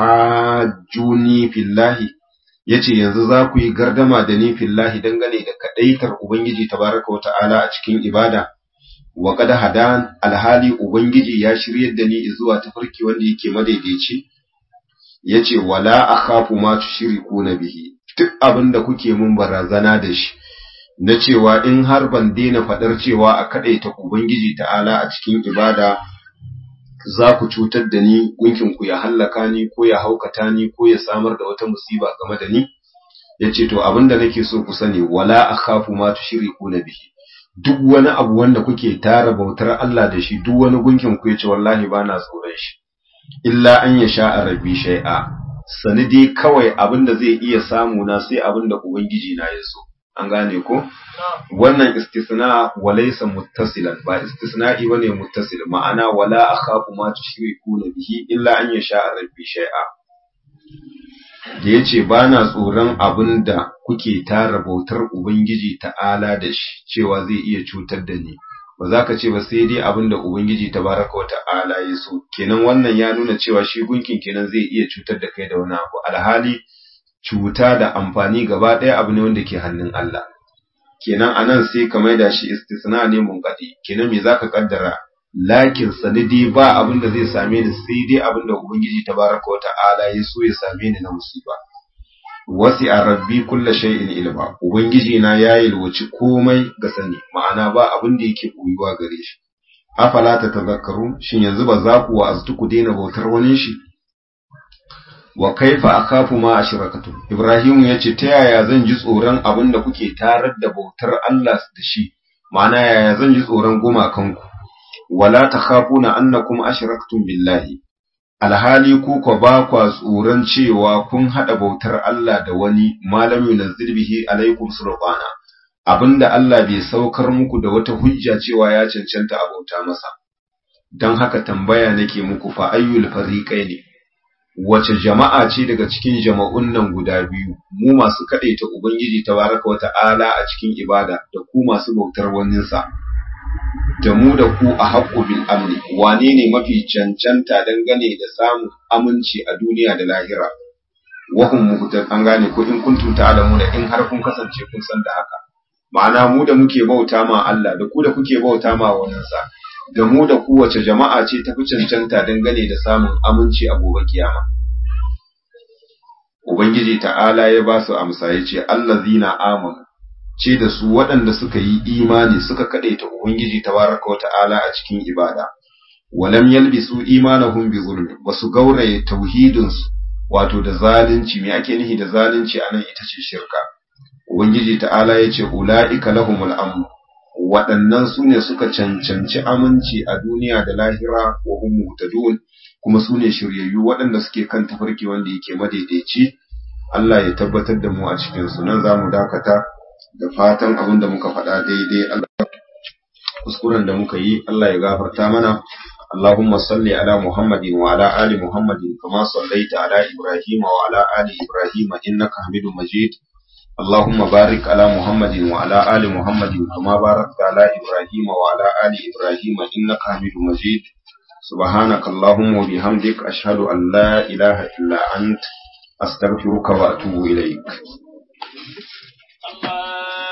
S1: atuhajjuni fillahi yace yanzu za ku yi gardama da ni fillahi dangane da kadaitar Ubangiji tabaraka wa ta'ala a cikin ibada wa qad hadan alhali Ubangiji ya shiryar da ni zuwa tafarki wanda yake madaidaici yace wala akhafu ma tushrikuna bihi duk abin da kuke mun barazana da shi na cewa in har ban daina faɗar cewa a kaɗaita Ubangiji ta'ala a cikin ibada za ku cutar da ni ku ya hallaka ni ko ya haukata ni ko ya samar da wata musiba game da ni ya ce to abin da nake so ku sani wala akhafu ma tushrikuna bihi duk wani abu wanda kuke tara bautar Allah da shi duk wani ku ya ce wallahi bana tsoron shi illa an yasha rabbi shay'a sani dai kawai abin da zai iya samu na sai abin da Ubangiji na ya so. An gane ko? Wannan istisna walaysa muttasilan ba istisna'i bane muttasil ma'ana wala akhafu ma tushrikuna bihi illa an yasha rabbi shay'a. Da yace bana tsoron abin da kuke tara bautar Ubangiji ta'ala da shi cewa zai iya cutar da ni. Ba za ka ce ba sai dai abin da Ubangiji tabaraka wa ta'ala ya so, kenan wannan ya nuna cewa shi gunkin kenan zai iya cutar da kai da wani abu, alhali cuta da amfani gaba ɗaya abu ne wanda ke hannun Allah. Kenan a nan sai ka maida shi istisna ne munqati, kenan me za ka kaddara, lakin sanidi ba abin da zai same ni sai dai abin da Ubangiji tabaraka wa ta'ala ya so ya same ni na musiba. Wasi a rabbi kulla shay'in ilma ubangiji na ya yalwaci komai ga sani ma'ana ba abin da yake koyuwa gare shi afala ta tazakkaru shin yanzu ba za ku wa'aztu ku daina bautar wani shi wa kaifa akhafu ma ashrakatu ibrahimu yace ta yaya zan ji tsoron abin da kuke tarar da bautar Allah da shi ma'ana yaya zan ji tsoron gumakanku wala takhafuna annakum ashraktum billahi alhali ku ko ba kwa tsoron cewa kun hada bautar Allah da wani malami nazzil bihi alaikum sulqana abinda Allah bai saukar muku da wata hujja cewa ya cancanta a bauta masa dan haka tambaya nake muku fa ayyul fariqaini wace jama'a ce daga cikin jama'un nan guda biyu, mu masu kadaita ubangiji tabaraka wata'ala a cikin ibada da ku masu bautar waninsa, da mu da ku a haqqu bil amni, wane ne mafi cancanta dangane da samun aminci a duniya da lahira. Wahum muhtar, an gane ko in kuntum ta'lamuna, in har kun kasance kun san da haka. Ma'ana mu da muke bauta ma Allah da ku da kuke bauta ma waninsa, da mu da ku wace jama'a ce tafi cancanta dangane da samun aminci a gobe kiyama. Ubangiji ta'ala ya ba su amsa ya ce allazina amanu, ce da su waɗanda suka yi imani suka kadaita ubangiji tabaraka wata'ala a cikin ibada, walam yalbisu imanahum bi zulmi, basu gauraye tauhidinsu wato da zalunci. Me ake nihi da zalunci anan? Ita ce shirka. Ubangiji ta'ala ya ce ula'ika lahumul amn, waɗannan su ne suka cancanci aminci a duniya da lahira, wa hum muhtadun, kuma su ne shiryayyu waɗanda suke kan tafarki wanda yake madaidaici. Allah ya tabbatar da mu a cikin su. Nan zamu dakata, da fatan abin da muka faɗa daidai, Allah kuskuren da muka yi Allah ya gafarta mana. اللهم صل على محمد وعلى آل محمد كما صليت على إبراهيم وعلى آل إبراهيم إنك حميد مجيد. اللهم بارك على محمد وعلى آل محمد كما باركت على إبراهيم وعلى آل إبراهيم إنك حميد مجيد. سبحانك اللهم وبحمدك أشهد أن لا إله إلا أنت أستغفرك وأتوب إليك.